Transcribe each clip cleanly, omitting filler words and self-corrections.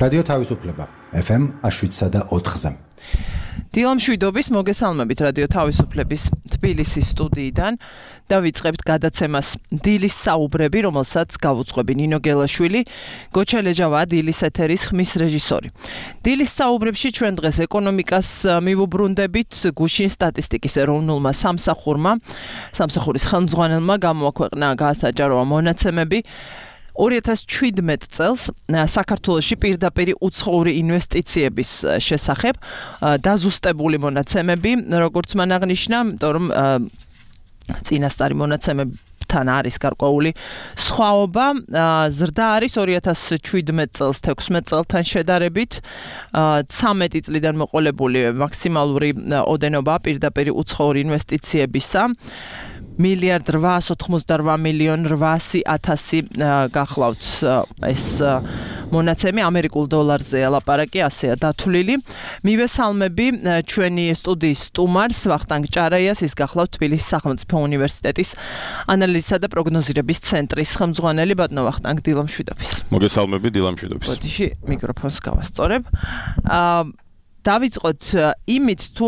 რადიო თავისუფლება FM 7.4-ზე. დილამ შვიდობის მოგესალმებით რადიო თავისუფლების თბილისის სტუდიიდან და ვიწყებთ გადაცემას დილის საუბრები, რომელსაც გავუძღვები ნინო გელაშვილი, გოჩელეჯავა დილის ეთერის ხმის რეჟისორი. დილის საუბრებში ჩვენ დღეს ეკონომიკას მივუბრუნდებით გუშინ სტატისტიკის ეროვნულმა სამსახურის ხელმძღვანელმა გამოაქვეყნა გაასაჯაროა მონაცემები 2017 წელს საქართველოში პირდაპირ უცხოური ინვესტიციების შესახებ დაზუსტებული მონაცემები, როგორც მან აღნიშნა, იმიტომ რომ წინასწარი მონაცემებთან არის გარკვეული სხვაობა, ზრდა არის 2017 წელს 16 წელთან შედარებით, 13 წლიდან მოყოლებული მაქსიმალური ოდენობა პირდაპირ უცხოური ინვესტიციებისა $1,888,800,000 გახლავთ ეს მონაცემი ამერიკულ დოლარზეა ლაპარაკი, ასეა დათვლილი. მივესალმები ჩვენი სტუდიის სტუმარს ვახტანგ ჭარაიას, ის გახლავთ თბილისის სახელმწიფო უნივერსიტეტის ანალიზისა და პროგნოზირების ცენტრის ხელმძღვანელი. ბატონო ვახტანგ, დილამ შვიდობის. მოგესალმები, დილამ შვიდობის. ბოდიში მიკროფონს გავასწორებ. დავიწყოთ იმით თუ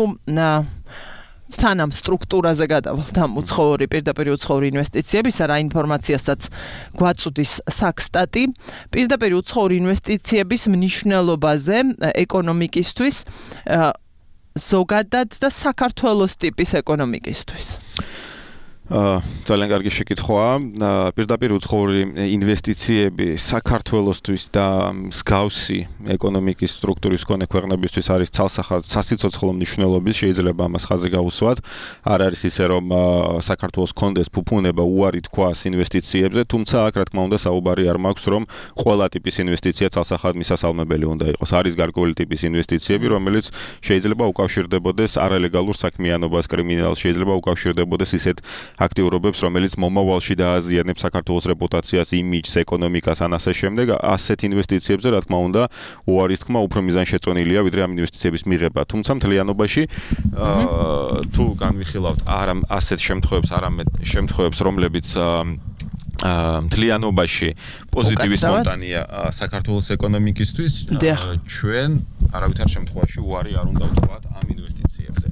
სანამ სტრუქტურაზე გადავალთ ამ პირდაპირ უცხოური ინვესტიციებისა, რა ინფორმაციასაც გვაწვდის საქსტატი, პირდაპირ უცხოური ინვესტიციების მნიშვნელობაზე ეკონომიკისთვის, ზოგადად და საქართველოს ტიპის ეკონომიკისთვის. ძალიან კარგი შეკითხვაა. პირდაპირ უცხოური ინვესტიციები საქართველოსთვის და მსგავსი ეკონომიკის სტრუქტურის მქონე ქვეყნებისთვის არის ცალსახად სასიცოცხლო მნიშვნელობის, შეიძლება ამას ხაზი გავუსვათ. არ არის ისე რომ საქართველოს კონდეს ფუფუნება უარი თქვას ინვესტიციებზე, თუმცა აქ რა თქმა უნდა საუბარი არ მაქვს რომ ყველა ტიპის ინვესტიცია ცალსახად მისასალმებელი უნდა იყოს. არის გარკვეული ტიპის ინვესტიციები, რომელიც შეიძლება უკავშირდებოდეს არალეგალურ საქმიანობას, კრიმინალს, შეიძლება უკავშირდებოდეს ისეთ აქტიურობებს, რომელიც მომავალში დააზიანებს საქართველოს რეპუტაციას, იმიჯს, ეკონომიკას, ან ასე შემდეგ. ასეთ ინვესტიციებზე, რა თქმა უნდა, უარის თქმა უფრო მიზანშეწონილია, ვიდრე ამ ინვესტიციების მიღება. თუმცა მთლიანობაში თუ განვიხილავთ არა ასეთ შემთხვევებს, არამედ შემთხვევებს, რომლებიც მთლიანობაში პოზიტივის მონტანია საქართველოს ეკონომიკისთვის, ჩვენ არავითარ შემთხვევაში უარი არ უნდა ვთქვათ ამ ინვესტიციებზე.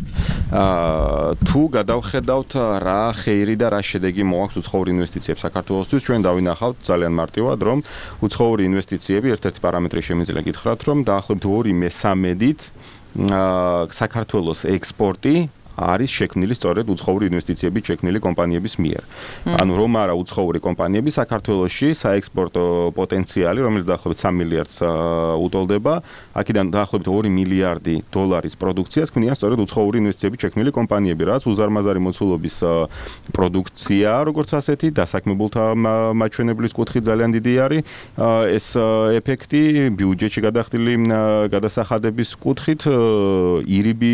თუ გადავხედავთ რა ხეირი და რა შედეგი მოაქვს უცხოური ინვესტიციებს საქართველოსთვის, ჩვენ დავინახავთ ძალიან მარტივად, რომ უცხოური ინვესტიციები ერთ-ერთი პარამეტრი შემიძლია გითხრათ, რომ დაახლოებით 2/3-ით საქართველოს ექსპორტი არის შექმნილი სწორედ უცხოური ინვესტიციებით შექმნილი კომპანიების მიერ. ანუ რომ არა უცხოური კომპანიები საქართველოში საექსპორტო პოტენციალი, რომელიც დაახლოებით $3 მილიარდს უტოლდება, აქედან დაახლოებით $2 მილიარდი პროდუქციას ქმნიან სწორედ უცხოური ინვესტიციებით შექმნილი კომპანიები, რაც უზარმაზარი მოცულობის პროდუქცია, როგორც ასეთი, დასაქმებულთა მაჩვენებლის კუთხით ძალიან დიდი არის ეს ეფექტი, ბიუჯეტში გადახდილი გადასახადების კუთხით, ირიბი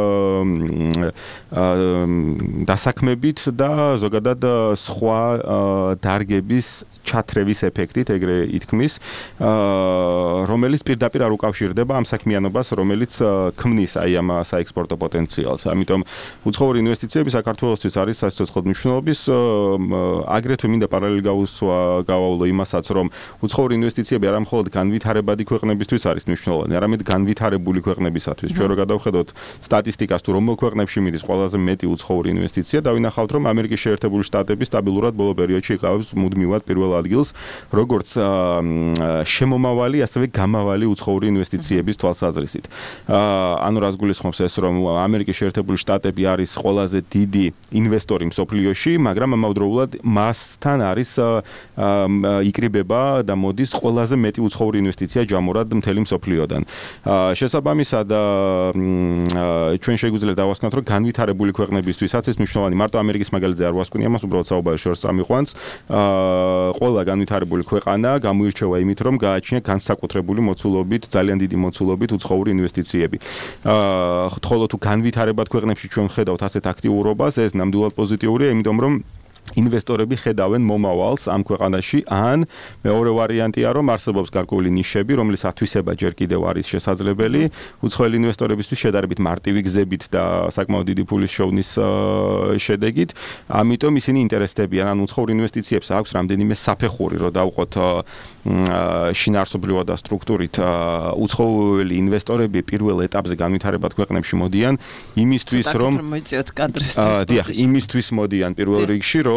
დასაქმებით და ზოგადად სხვა დარგების ჩათრევის ეფექტით, ეგრე ითქმის, რომელიც პირდაპირ არ უკავშირდება ამ საქმიანობას, რომელიც ქმნის აი ამ საექსპორტო პოტენციალს. ამიტომ უცხოური ინვესტიციები საქართველოსთვის არის სასიცოცხლო მნიშვნელობის, აგრეთვე მინდა პარალელი გავავლო იმასაც, რომ უცხოური ინვესტიციები არა მხოლოდ განვითარებადი ქვეყნებისთვის არის მნიშვნელოვანი, არამედ განვითარებული ქვეყნებისათვის. ჩვენ რო გადავხედოთ სტატისტიკას, თუ რომელ ქვეყნებში მიდის ყველაზე მეტი უცხოური ინვესტიცია, დავინახავთ, რომ ამერიკის შეერთებული შტატები სტაბილურად ბოლო პერიოდში იკავებს მუდმივად პირველ ადგილს, როგორც შემომავალი, ასევე გამავალი უცხოური ინვესტიციების თვალსაზრისით. ანუ რას გულისხმობს ეს, რომ ამერიკის შეერთებული შტატები არის ყველაზე დიდი ინვესტორი მსოფლიოში, მაგრამ ამავდროულად მასთან არის იკრიბება და მოდის ყველაზე მეტი უცხოური ინვესტიცია ჯამურად მთელი მსოფლიოდან. შესაბამისად, ჩვენ შეგვიძლია დავასკვნათ, რომ განვითარებული ქვეყნებისთვისაც ეს მნიშვნელოვანი, მარტო ამერიკის მაგალითზე არ ვასკვნია, მას უბრალოდ საუბარი შორს წამიყვანს. ყველა განვითარებული ქვეყანა გამოირჩევა იმით, რომ გააჩნია განსაკუთრებული მოცულობით, ძალიან დიდი მოცულობით უცხოური ინვესტიციები. ხოლო თუ განვითარებად ქვეყნებში ჩვენ ხედავთ ასეთ აქტიურობას, ეს ნამდვილად პოზიტიურია, იმიტომ რომ ინვესტორები ხედავენ მომავალს ამ ქვეყანაში, ან მეორე ვარიანტია, რომ არსებობს გარკვეული ნიშები, რომლის ათვისება ჯერ კიდევ არის შესაძლებელი, უცხოელი ინვესტორებისთვის შედარებით მარტივი გზებით და საკმაოდ დიდი ფულის შოვნის შედეგით, ამიტომ ისინი ინტერესდებიან, ან უცხოურ ინვესტიციებს აქვს რამდენიმე საფეხური, რომ დავყოთ შინაარსობრივად და სტრუქტურით უცხოელი ინვესტორები პირველ ეტაპზე განვითარებად ქვეყნებში მოდიან იმისთვის, რომ იმისთვის მოდიან პირველ რიგში, რომ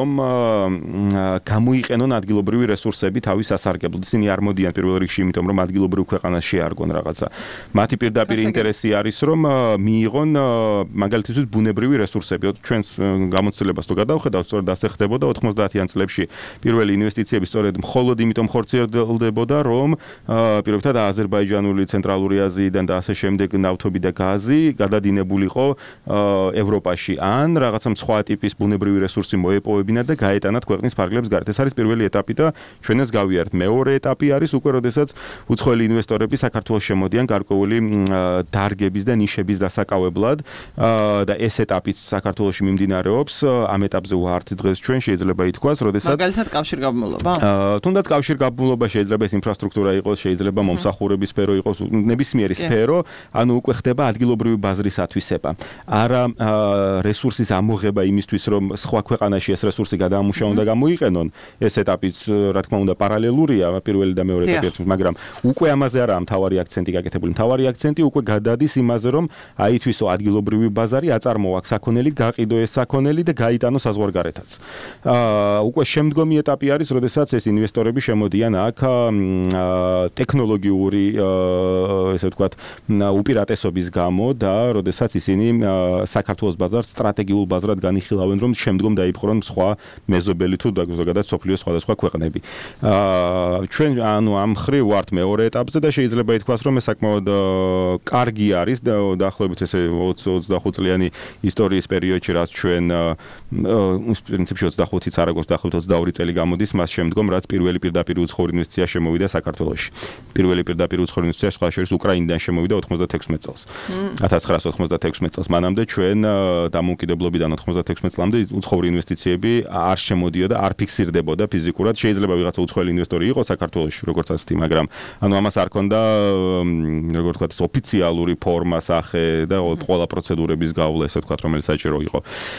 გამოიყენონ ადგილობრივი რესურსები თავის სასარგებლოდ. ისინი არ მოდიან პირველ რიგში, იმიტომ რომ ადგილობრივ ქვეყანას შეარგონ რაღაცა. მათი პირდაპირ ინტერესი არის, რომ მიიღონ მაგალითისთვის ბუნებრივი რესურსები. ჩვენს გამოცდილებას თუ გადავხედავთ, სწორედ ასე ხდებოდა 90-იან წლებში პირველი ინვესტიციები სწორედ მხოლოდ იმიტომ ხორციელდებოდა, რომ პირობითად აზერბაიჯანული, ცენტრალური აზიიდან და ასე შემდეგ ნავთობი და გაზი გადადინებულიყო ევროპაში, ან რაღაცა სხვა ტიპის ბუნებრივი რესურსი მოეპოვებინა და გაეტანათ ქვეყნის ფარგლებს გარეთ. ეს არის პირველი ეტაპი და ჩვენ ეს გავიარეთ. მეორე ეტაპი არის უკვე, როდესაც უცხოელი ინვესტორები საქართველოს შემოდიან გარკვეული დარგების და ნიშების დასაკავებლად და ეს ეტაპიც საქართველოში მიმდინარეობს. ამ ეტაპზე ვართ დღეს ჩვენ, შეიძლება ითქვას, როდესაც მაგალითად კავშირგაბმულობა? თუნდაც კავშირგაბმულობა შეიძლება ეს ინფრასტრუქტურა იყოს, შეიძლება მომსახურების სფერო იყოს, ნებისმიერი სფერო, ანუ უკვე ხდება ადგილობრივი ბაზრის ათვისება. არა რესურსის ამოღება იმისთვის, რომ სხვა ქვეყანაში ეს რესურსი გადაამუშავონ და გამოიყენონ. ეს ეტაპიც, რა თქმა უნდა, პარალელურია პირველი და მეორე ეტაპის, მაგრამ უკვე ამაზე არაა მთავარი აქცენტი გაკეთებული. მთავარი აქცენტი უკვე გადადის იმაზე, რომ აითვისო ადგილობრივი ბაზარი, აწარმოაქ საქონელი, გაყიდო ეს საქონელი და გაიტანო საზღვარგარეთაც. უკვე შემდგომი ეტაპი არის, როდესაც ეს ინვესტორები შემოდიან აქ ტექნოლოგიური, ესე ვთქვათ, უპირატესობის გამო და როდესაც ისინი საქართველოს ბაზარს სტრატეგიულ ბაზრად განიხილავენ, რომ შემდგომ დაიპყრონ სხვა მეზობელი თუ ზოგადად სოფლიოს სხვადასხვა ქვეყნები. ჩვენ ანუ ამ მხრივ ვართ მეორე ეტაპზე და შეიძლება ითქვას, რომ ეს საკმაოდ კარგი არის დაახლოებით ესე 20-25 წლიანი ისტორიის პერიოდში, რაც ჩვენ პრინციპში 25-იც არ აქვს, დაახლოებით 22 წელი გამოდის მას შემდგომ, რაც პირველი პირდაპირ უცხოური ინვესტიცია შემოვიდა საქართველოში. პირველი პირდაპირ უცხოური ინვესტიცია სხვა შორის უკრაინიდან შემოვიდა 96 წელს. 1996 წელს. მანამდე ჩვენ დამოუკიდებლობიდან 96 წლამდე უცხოური ინვესტიციები არ შემოდიოდა, არ ფიქსირდებოდა ფიზიკურად. შეიძლება ვიღაცა უცხოელი ინვესტორი იყოს საქართველოში, როგორც ასეთი, მაგრამ ანუ ამას არ ქონდა, როგორც ვთქვათ, ოფიციალური ფორმა, სახე და ყველა პროცედურების გავლა, ესე ვთქვათ, რომელიც საჭირო იყო.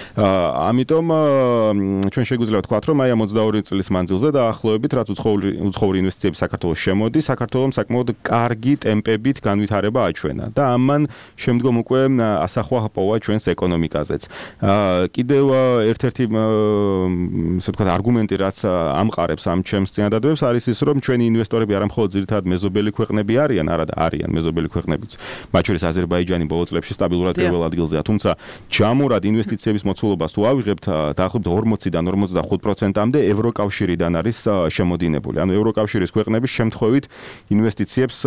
ამიტომ ჩვენ შეგვიძლია ვთქვათ, რომ აი ამ 22 წლის მანძილზე დაახლოებით, რაც უცხოური ინვესტიციები საქართველოს შემოდი, საქართველოს საკმაოდ კარგი ტემპებით განვითარება აჩვენა და ამან შემდგომ უკვე ასახვა ჰპოვა ჩვენს ეკონომიკაზეც. კიდევ ერთ-ერთი ესე ვთქვათ არგუმენტი, რაც ამყარებს ამ ჩემს წინადადებს, არის ის, რომ ჩვენი ინვესტორები არა მხოლოდ ძირითადად მეზობელი ქვეყნები არიან, არადა არიან მეზობელი ქვეყნებიც. მათ შორის აზერბაიჯანი ბოლო წლებში სტაბილურად პირველ ადგილზეა, თუმცა ჯამურად ინვესტიციების მოცულობას თუ ავიღებთ, დაახლოებით 40-დან 55%-მდე ევროკავშირიდან არის შემოდინებული. ანუ ევროკავშირის ქვეყნები შემთხვევით ინვესტიციებს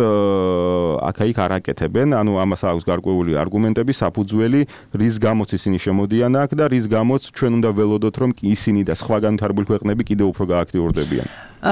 აქ-იქ არ აკეთებენ, ანუ ამას აქვს გარკვეული არგუმენტები, საფუძველი, რის გამოც ისინი შემოდიან აქ და რის გამოც ჩვენ უნდა ველოდოთ, რომ ისინი და სხვა განვითარებული ქვეყნები კიდევ უფრო გააქტიურდებიან.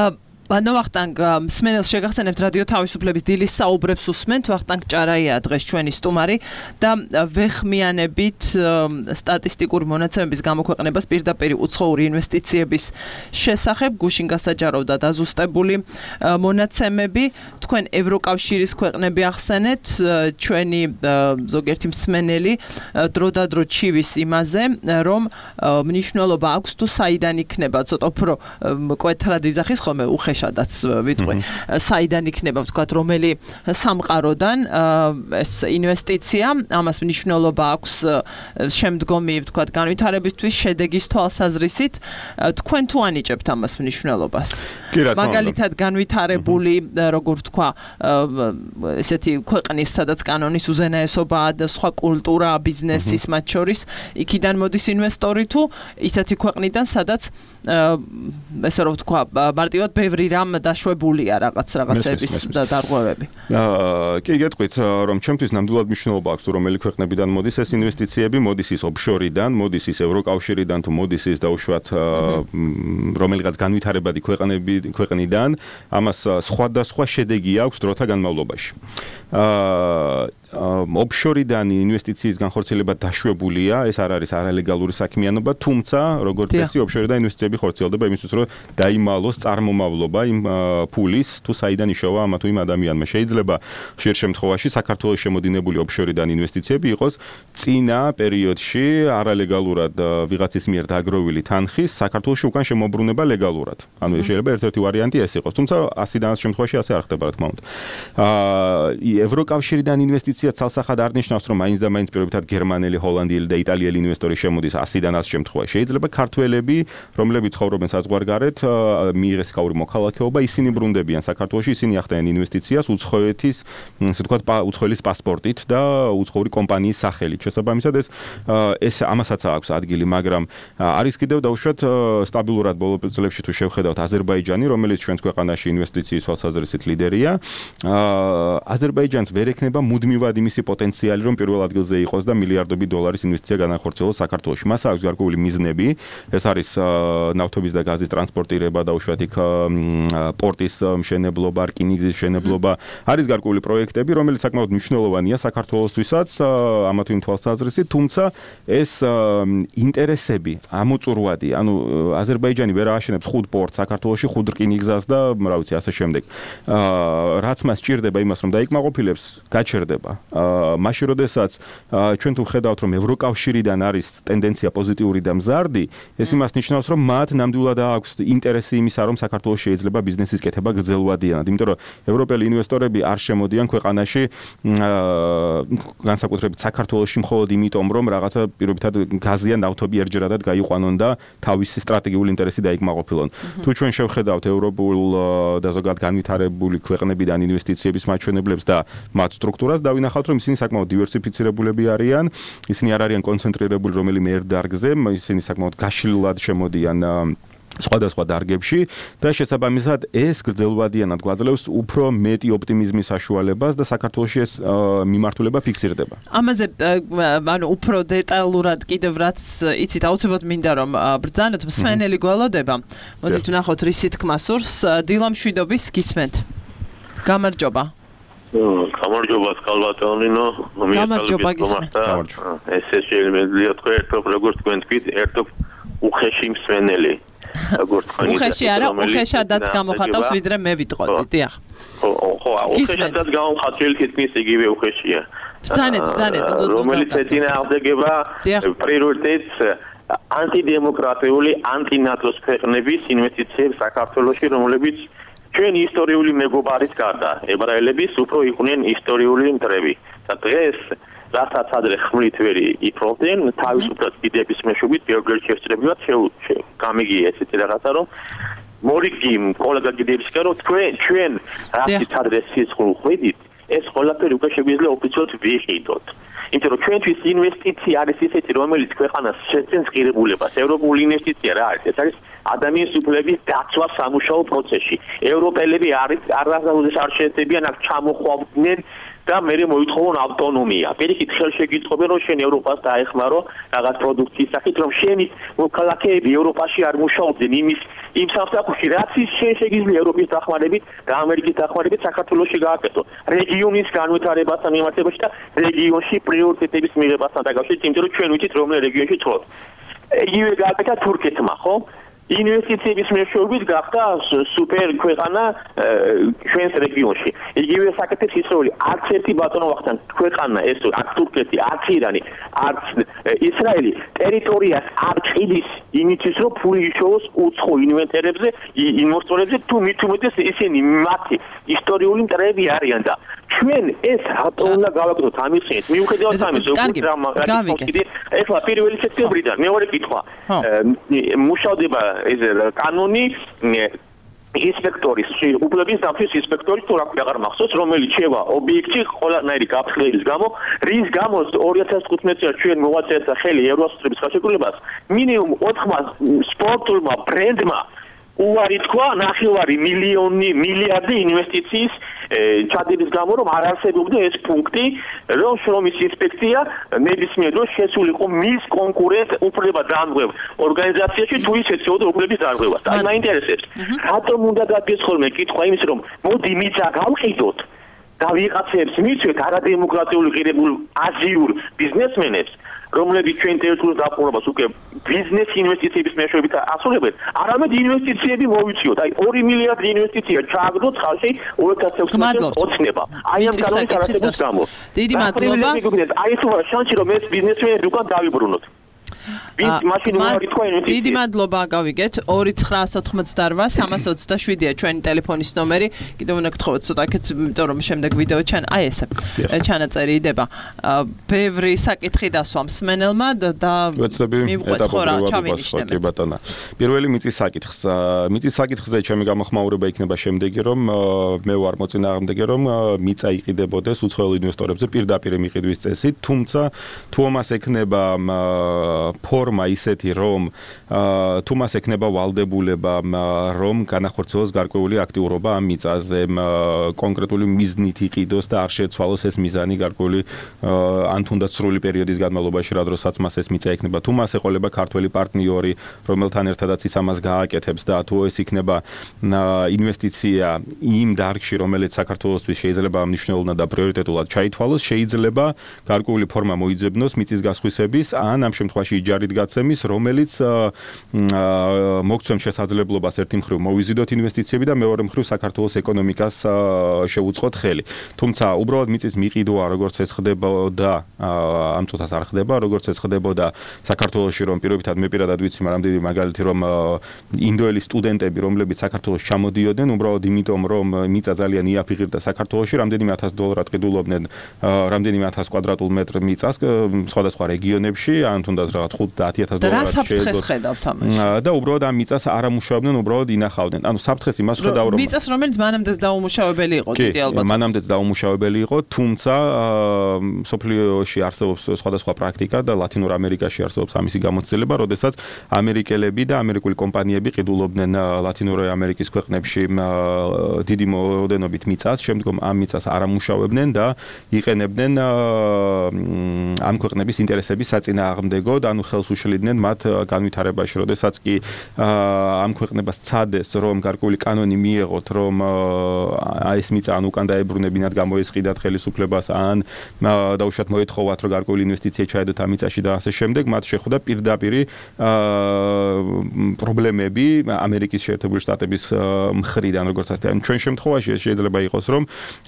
ვახტანგ, მსმენელს შეგახსენებთ რადიო თავისუფლების დილის საუბრებს უსმენთ, ვახტანგ ჭარაია დღეს ჩვენი სტუმარი და ვეხმიანებით სტატისტიკური მონაცემების გამოქვეყნებას პირდაპირ უცხოური ინვესტიციების შესახებ გუშინ გასაჯაროვდა დაზუსტებული მონაცემები. თქვენ ევროკავშირის ქვეყნები ახსენეთ, ჩვენი ზოგიერთი მსმენელი დროდადრო ჩივის იმაზე, რომ მნიშვნელობა აქვს თუ საიდან იქნება, ცოტა უფრო კვეთრად იძახის ხოლმე უხეშადაც ვიტყვი, საიდან იქნება ვთქვათ, რომელი სამყაროდან ეს ინვესტიცია, ამას მნიშვნელობა აქვს შემდგომი ვთქვათ განვითარებისთვის შედეგის თვალსაზრისით. თქვენ თუ ანიჭებთ ამას მნიშვნელობას? მაგალითად განვითარებული, როგორ ვთქვა, ესეთი ქვეყნის, სადაც კანონის უზენაესობაა და სხვა კულტურა, ბიზნესის მათ შორის, იქიდან მოდის ინვესტორი თუ ისეთი ქვეყნიდან, სადაც ესე რომ ვთქვა, მარტივად ბევრი რამ დაშვებულია რაღაცების და დარღვევები. კი, გეტყვით, რომ ჩემთვის ნამდვილად მნიშვნელობა აქვს, თუ რომელი ქვეყნებიდან მოდის ეს ინვესტიციები, მოდის ის ოფშორიდან, მოდის ის ევროკავშირიდან, თუ მოდის ის დაუშვათ რომელიღაც განვითარებადი ქვეყნიდან, ამას სხვადასხვა შედეგი აქვს დროთა განმავლობაში. ოფშორიდან ინვესტიციის განხორციელება დაშვებულია, ეს არ არის არალეგალური საქმიანობა, თუმცა როგორც წესი ოფშორიდან ინვესტიციები ხორციელდება იმისთვის, რომ დაიმალოს წარმომავლობა იმ ფულის თუ საიდან იშოვა ამა თუ იმ ადამიანმა. შეიძლება ხშირ შემთხვევაში საქართველოს შემოდინებული ოფშორიდან ინვესტიციები იყოს წინა პერიოდში არალეგალურად ვიღაცის მიერ დაგროვილი თანხის საქართველოში უკან შემოbrunება ლეგალურად. ანუ შეიძლება ერთ-ერთი ვარიანტი ეს იყოს, თუმცა 100-დან შემთხვევაში ასე არ ხდება, რა თქმა უნდა. ევროკავშირიდან ინვესტიცია ცალსახად არ ნიშნავს, რომ მაინც და მაინც პირობითად გერმანელი, ჰოლანდიელი და იტალიელი ინვესტორი შემოდის 100-დან 100 შემთხვევაში. შეიძლება ქართველები, რომლებიც ცხოვრობენ საზღვარგარეთ, მიიღეს კაური მოქალაქეობა, ისინი ბრუნდებიან საქართველოში, ისინი ახდენენ ინვესტიციას უცხოეთის, ასე ვთქვათ, უცხოელის პასპორტით და უცხოური კომპანიის სახელით. შესაბამისად ეს ამასაც აქვს ადგილი, მაგრამ არის კიდევ დაუშვათ სტაბილურად ბოლო წლებში თუ შევხედავთ აზერბაიჯანი, რომელიც ჩვენს ქვეყანაში ინვესტიციის თვალსაზრისით ლიდერია. აზერბაიჯანს ვერ ექნება მუდმივად იმისი პოტენციალი, რომ პირველ ადგილზე იყოს და მილიარდობით დოლარის ინვესტიცია განახორციელოს საქართველოში. მას აქვს გარკვეული მიზნები, ეს არის ნავთობის და გაზის ტრანსპორტირება, დაუშვათ იქ პორტის მშენებლობა, რკინიგზის მშენებლობა, არის გარკვეული პროექტები, რომელიც საკმაოდ მნიშვნელოვანია საქართველოსთვისაც, ამა თუ იმ თვალსაზრისით, თუმცა ეს ინტერესები ამოწურვადი, ანუ აზერბაიჯანი ვერ ააშენებს 5 პორტს საქართველოში, 5 რკინიგზას და რა ვიცი, ასე შემდეგ. რაც მას სჭირდება იმას, რომ დაიკმაყოფილებს, გაჩერდება. მაშინ როდესაც ჩვენ თუ ხედავთ, რომ ევროკავშირიდან არის ტენდენცია პოზიტიური და მზარდი, ეს იმას ნიშნავს, რომ მათ ნამდვილად აქვს ინტერესი იმისა, რომ საქართველოს შეიძლება ბიზნესის კეთება გრძელვადიანად, იმიტომ რომ ევროპელი ინვესტორები არ შემოდიან ქვეყანაში განსაკუთრებით საქართველოში მხოლოდ იმიტომ, რომ რაღაცა პირობითად გაზი ან ნავთობი ერთჯერადად გაიყვანონ და თავისი სტრატეგიული ინტერესი დაიკმაყოფილონ. თუ ჩვენ შევხედავთ ევროპულ და ზოგადად განვითარებული ქვეყნებიდან ინვესტიციების მაჩვენებლებს და მათ სტრუქტურას, დავინახავთ, რომ ისინი საკმაოდ დივერსიფიცირებულები არიან, ისინი არ არიან კონცენტრირებული რომელიმე ერთ დარგზე, ისინი საკმაოდ გაშლილად შემოდიან სხვადასხვა დარგებში და შესაბამისად ეს გრძელვადიანად გვაძლევს უფრო მეტი ოპტიმიზმის საშუალებას და საქართველოში ეს მიმართულება ფიქსირდება. ამაზე ანუ უფრო დეტალურად კიდევ რაც იცით, აუცილებლად მინდა რომ ბრძანოთ, მსმენელი გველოდება. მოდით ვნახოთ რისი თქმა სურს. დილა მშვიდობის გისმენთ. გამარჯობა. გამარჯობა სკალბატონინო. გამარჯობა გისმენთ. ესე შეიძლება თქვა ერთობ როგორც თქვენ თქვით, ერთობ უხეში მსმენელი. უხეში არა, უხეშადაც გამოხატავს, ვიდრე მე ვიტყოდი, დიახ. ხო, უხეშადაც გამოხატველი თითქმის იგივე უხეშია. ბრძანეთ, რომელიც ეწინააღმდეგება პრიორიტეტს ანტიდემოკრატიული, ანტინატოს ქვეყნების ინვესტიციებს საქართველოში, რომლებიც ჩვენ ისტორიული მეგობარის გარდა ებრაელების უფრო იყვნენ ისტორიული მტრები. და დღეს რასაც ადრე ხმლით ვერ იფრობდნენ, თავისუფლად დიდების მეშვეობით ბევრჯერ შესწრებულად გამიგია ესეთი რაღაცა, რომ მორიგი კოლეგა დიდებისგან, რომ ჩვენ რასაც ადრე სიცხულ ხვედით, ეს ყველაფერი უკვე შეგვიძლია ოფიციალურად ვიყიდოთ. იმიტომ რომ ჩვენთვის ინვესტიცია არის ისეთი, რომელიც ქვეყანას შეცდენს ღირებულებას. ევროპული ინვესტიცია რა არის? ეს არის ადამიანის უფლებების დაცვა სამუშაო პროცესში. ევროპელები არასდროს არ შეეცდებიან აქ ჩამოხვავდნენ და მე მოითხოვონ ავტონომია. პირიქით ხელშეკითხობენ, რომ შენ ევროპას დაეხმარო რაღაც პროდუქციის სახით, რომ შენი მოქალაქეები ევროპაში არ მუშაობდნენ იმ სამსახურში, რაც ის შეიძლება ევროპის დახმარებით და ამერიკის დახმარებით საქართველოში გააკეთო. რეგიონის განვითარებასთან მიმართებაში და რეგიონში პრიორიტეტების მიღებასთან დაკავშირებით, იმიტომ რომ ჩვენ ვიცით, რომელ რეგიონში ცხოვრობთ. იგივე გააკეთა თურქეთმა, ხო? ინვესტიციების მეშვეობით გახდა სუპერ ქვეყანა ჩვენს რეგიონში. იგივე საკეთებს ისრაელი. არც ერთი ბატონო ვახთან ქვეყანა ეს არც თურქეთი, არც ირანი, არც ისრაელი ტერიტორიას არ ყიდის იმისთვის, რომ ფული იშოვოს უცხო ინვესტორებზე, ინვესტორებზე თუ მით უმეტეს ისინი მათი ისტორიული მტრები არიან და ჩვენ ეს რატო უნდა გავაკეთოთ ამის ხეთ? მიუხედავად ამისა, ეხლა 1 სექტემბრიდან მეორე კითხვა. მუშავდება ეს კანონი ინსპექტორის, უფლების დაცვის ინსპექტორის თუ რა ქვია აღარ მახსოვს, რომელიც შევა ობიექტი ყველანაირი გაფრთხილების გამო, რის გამოც 2015 წელს ჩვენ მოვაწერეთ ხელი ევროსტრების ხელშეკრულებას, მინიმუმ 4 სპორტულმა ბრენდმა უარი თქვა 9 მილიარდი ინვესტიციის ჩადების გამო, რომ არ არსებობდა ეს პუნქტი, რომ შრომის ინსპექცია ნებისმიერ დროს შესულიყო მის კონკურენტ უფლება დაამღვევ ორგანიზაციაში თუ ისე ცეოდა უფლების დაამღვევას. აი მაინტერესებს, რატომ უნდა გაგეს ხოლმე კითხვა იმის, რომ მოდი მიწა გავყიდოთ და ვიღაცებს მიცვეთ არადემოკრატიული ღირებულ აზიურ ბიზნესმენებს, რომლებიც ჩვენ ტერიტორიულ დაპყრობას უკვე ბიზნეს ინვესტიციების მეშვეობით ასრულებენ, არამედ ინვესტიციები მოვიწიოთ. აი 2 მილიარდი ინვესტიცია ჩააგდოთ ხალხი 2016 წელს ოცნება. აი ამ კანონის არარსებობის გამო. დიდი მადლობა. აი ეს უბრალოდ შანსი რომ ეს ბიზნესმენები უკან დავიბრუნოთ. დიდი მადლობა გავიგეთ 2988-327-ია ჩვენი ტელეფონის ნომერი კიდევ უნდა გთხოვოთ ცოტაკეთ იმიტომ რომ შემდეგ ვიდეო აი ესე ჩანაწერი იდება ბევრი საკითხი დასვა მსმენელმა და მივყვეთ ხო რა ჩავინიშნებთ კი ბატონო პირველი მიწის საკითხზე ჩემი გამოხმაურება იქნება შემდეგი რომ მე ვარ მოწინააღმდეგე რომ მიწა იყიდებოდეს უცხოელ ინვესტორებზე პირდაპირ მიყიდვის წესით თუმცა თუ ამას ექნება ფორმა ისეთი რომ თუ მას ექნება ვალდებულება რომ განახორციელოს გარკვეული აქტიურობა ამ მიწაზე კონკრეტული მიზნით იყიდოს და არ შეცვალოს ეს მიზანი გარკვეული ან თუნდაც სრული პერიოდის განმავლობაში რა დროსაც მას ეს მიწა ექნება თუ მას ეყოლება ქართველი პარტნიორი რომელთან ერთადაც ის ამას გააკეთებს და თუ ეს იქნება ინვესტიცია იმ დარგში რომელიც საქართველოსთვის შეიძლება მნიშვნელოვნად და პრიორიტეტულად ჩაითვალოს შეიძლება გარკვეული ფორმა მოიძებნოს მიწის გასხვისების ან ამ შემთხვევაში იჯარით გაცემის, რომელიც მოგცემს შესაძლებლობას ერთი მხრივ მოვიზიდოთ ინვესტიციები და მეორე მხრივ საქართველოს ეკონომიკას შეუწყოთ ხელი. თუმცა უბრალოდ მიწის მიყიდვა, როგორც ეს ხდებოდა, ამ წუთას არ ხდება, როგორც ეს ხდებოდა საქართველოში, რომ პირობითად მე პირადად ვიცი, რამდენი მაგალითი რომ ინდოელი სტუდენტები, რომლებიც საქართველოს ჩამოდიოდნენ, უბრალოდ იმიტომ, რომ მიწა ძალიან იაფიღირდა საქართველოში, რამდენიმე $1000 ყიდულობდნენ, რამდენიმე 1000 კვადრატულ მეტრ მიწას სხვადასხვა რეგიონებში, ან თუნდაც რაღაც $5-10,000 და რა საფრთხეს ხედავთ ამაში? და უბრალოდ ამ მიწას არ ამუშავებდნენ, უბრალოდ ინახავდნენ. ანუ საფრთხეს იმას ხედავ რომ მიწას რომელიც მანამდეც დაუმუშავებელი იყო, დიდი ალბათ. კი, მანამდეც დაუმუშავებელი იყო, თუმცა სოფლიოში არსებობს სხვადასხვა პრაქტიკა და ლათინურ ამერიკაში არსებობს ამისი გამოცდილება, როდესაც ამერიკელები და ამერიკული კომპანიები ყიდულობდნენ ლათინურ ამერიკის ქვეყნებში დიდი მოდენობით მიწას, შემდგომ ამ მიწას არ ამუშავებდნენ და იყენებდნენ ამ ქვეყნების ინტერესების საწინააღმდეგოდ, ანუ ხელს უშლიდნენ მათ განვითარებაში, როდესაც კი ამ ქვეყნებას ცადეს, რომ გარკვეული კანონი მიეღოთ, რომ ეს მიწა ან უკან დაებრუნებინათ, გამოესყიდათ ხელისუფლებას, ან დაუშვათ მოეთხოვათ, რომ გარკვეული ინვესტიცია ჩაედოთ ამ მიწაში და ასე შემდეგ, მათ შეხვდა პირდაპირ პრობლემები ამერიკის შეერთებული შტატების მხრიდან, როგორც ასე. ჩვენ შემთხვევაში ეს შეიძლება იყოს, რომ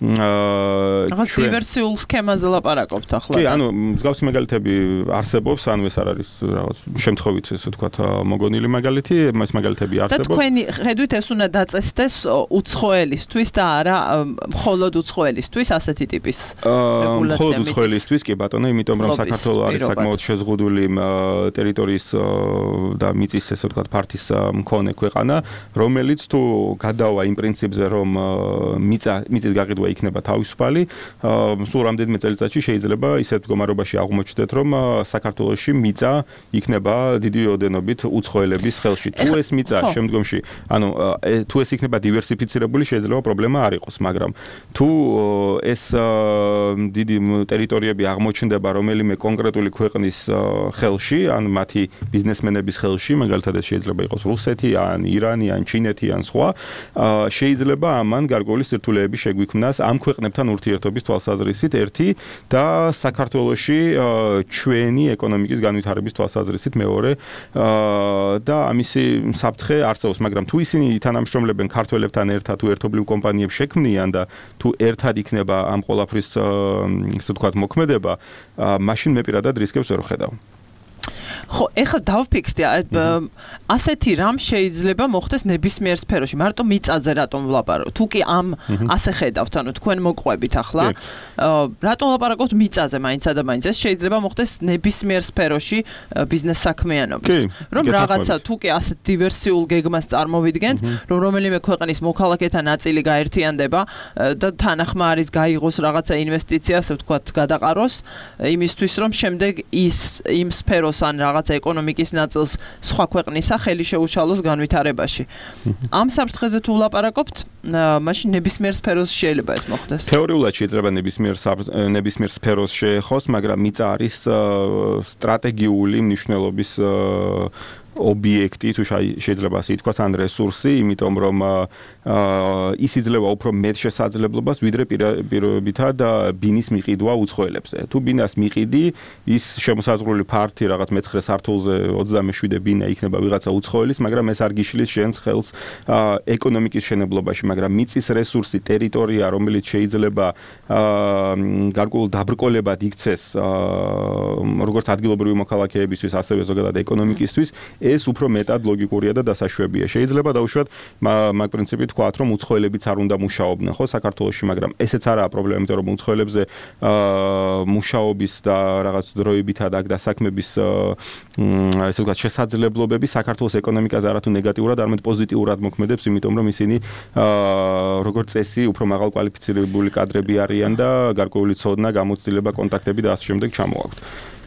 რაღაც დივერსიულ სქემაზე ლაპარაკობთ ახლა. კი, ანუ მსგავსი მაგალითები არსებობს, ანუ ეს არ არის რაღაც შემთხვევით ესე ვთქვათ მოგონილი მაგალითი, ეს მაგალითები არსებობს. და თქვენი ხედვით ეს უნდა დაწესდეს უცხოელისთვის და არა მხოლოდ უცხოელისთვის ასეთი ტიპის რეგულაცია. მხოლოდ უცხოელისთვის კი ბატონო, იმიტომ რომ საქართველოს არის საკმაოდ შეზღუდული ტერიტორიის და მიწის ესე ვთქვათ ფართის მქონე ქვეყანა, რომელიც თუ გადავა იმ პრინციპზე, რომ მიწის გაყიდვა იქნება თავისუფალი, სულ რამდენიმე წელიწადში შეიძლება ისეთ მდგომარეობაში აღმოჩნდეთ, რომ საქართველოში მიწა იქნება დიდი ოდენობით უცხოელების ხელში. თუ ეს მიწა შემდგომში, ანუ თუ ეს იქნება დივერსიფიცირებული, შეიძლება პრობლემა არ იყოს, მაგრამ თუ ეს დიდი ტერიტორიები აღმოჩნდება რომელიმე კონკრეტული ქვეყნის ხელში, ან მათი ბიზნესმენების ხელში, მაგალითად ეს შეიძლება იყოს რუსეთი, ან ირანი, ან ჩინეთი, ან სხვა, შეიძლება ამან გარკვეული სირთულეები შეგვიქმნას ამ ქვეყნებთან ურთიერთობის თვალსაზრისით ერთი და საქართველოში ჩვენი ეკონომიკის განვითარების თვალსაზრისით მეორე და ამისი საფრთხე არსებობს, მაგრამ თუ ისინი თანამშრომლებენ ქართველებთან ერთად, თუ ერთობლივ კომპანიებს შექმნიან და თუ ერთად იქნება ამ ყველაფრის ისე ვთქვათ მოქმედება, მაშინ მე პირადად რისკებს ვერ ვხედავ. ხო, ეხლა დავფიქრდი, ასეთი რამ შეიძლება მოხდეს ნებისმიერ სფეროში, მარტო მიწაზე რატომ ვლაპარაკობთ? თუ კი ამ ასე ხედავთ, ანუ თქვენ მოყვებით ახლა, რატომ ვლაპარაკობთ მიწაზე მაინცა და მაინც? ეს შეიძლება მოხდეს ნებისმიერ სფეროში ბიზნეს საქმიანობის. რომ რაღაცა თუ კი ასე დივერსიულ გეგმას წარმოვიდგენთ, რომ რომელიმე ქვეყნის მოქალაქეთა ნაწილი გაერთიანდება და თანახმარის გაიღოს რაღაცა ინვესტიცია, ასე ვთქვათ, გადაყაროს იმისთვის, რომ შემდეგ ის იმ სფეროს ან რაღაცა ეკონომიკის ნაწილს სხვა ქვეყნისა ხელი შეუშალოს განვითარებაში. ამ საფრთხეზე თუ ვლაპარაკობთ, მაშინ ნებისმიერ სფეროს შეიძლება ეს მოხდეს. თეორიულად შეიძლება ნებისმიერ სფეროს შეეხოს, მაგრამ მიწა არის სტრატეგიული მნიშვნელობის ობიექტი თუ შეიძლება ასე ითქვას ან რესურსი, იმიტომ რომ ის იძლევა უფრო მეტ შესაძლებლობას ვიდრე პირობითად ბინის მიყიდვა უცხოელებზე. თუ ბინას მიყიდი, ის შემოსაზღვრული ფართი რაღაც მეცხრე სართულზე 27 ბინა იქნება ვიღაცა უცხოელის, მაგრამ ეს არ გიშლის შენს ხელს ეკონომიკის შენებლობაში, მაგრამ მიწის რესურსი, ტერიტორია, რომელიც შეიძლება გარკვეულ დაბრკოლებად იქცეს როგორც ადგილობრივი მოქალაქეებისთვის, ასევე ზოგადად ეკონომიკისთვის, ეს უფრო მეტად ლოგიკურია და დასაშვებია. შეიძლება დაუშვათ მაგ პრინციპით ვთქვათ, რომ უცხოელებიც არ უნდა მუშაობდნენ, ხო, საქართველოში, მაგრამ ესეც არაა პრობლემა, იმიტომ რომ უცხოელებზე მუშაობის და რაღაც დროებითად აქ დასაქმების ესე ვთქვათ, შესაძლებლობები საქართველოს ეკონომიკაზე არათუ ნეგატიურად, არამედ პოზიტიურად მოქმედებს, იმიტომ რომ ისინი როგორც წესი უფრო მაღალ კვალიფიცირებული კადრები არიან და გარკვეული ცოდნა, გამოცდილება, კონტაქტები და ასე შემდეგ ჩამოაქვთ.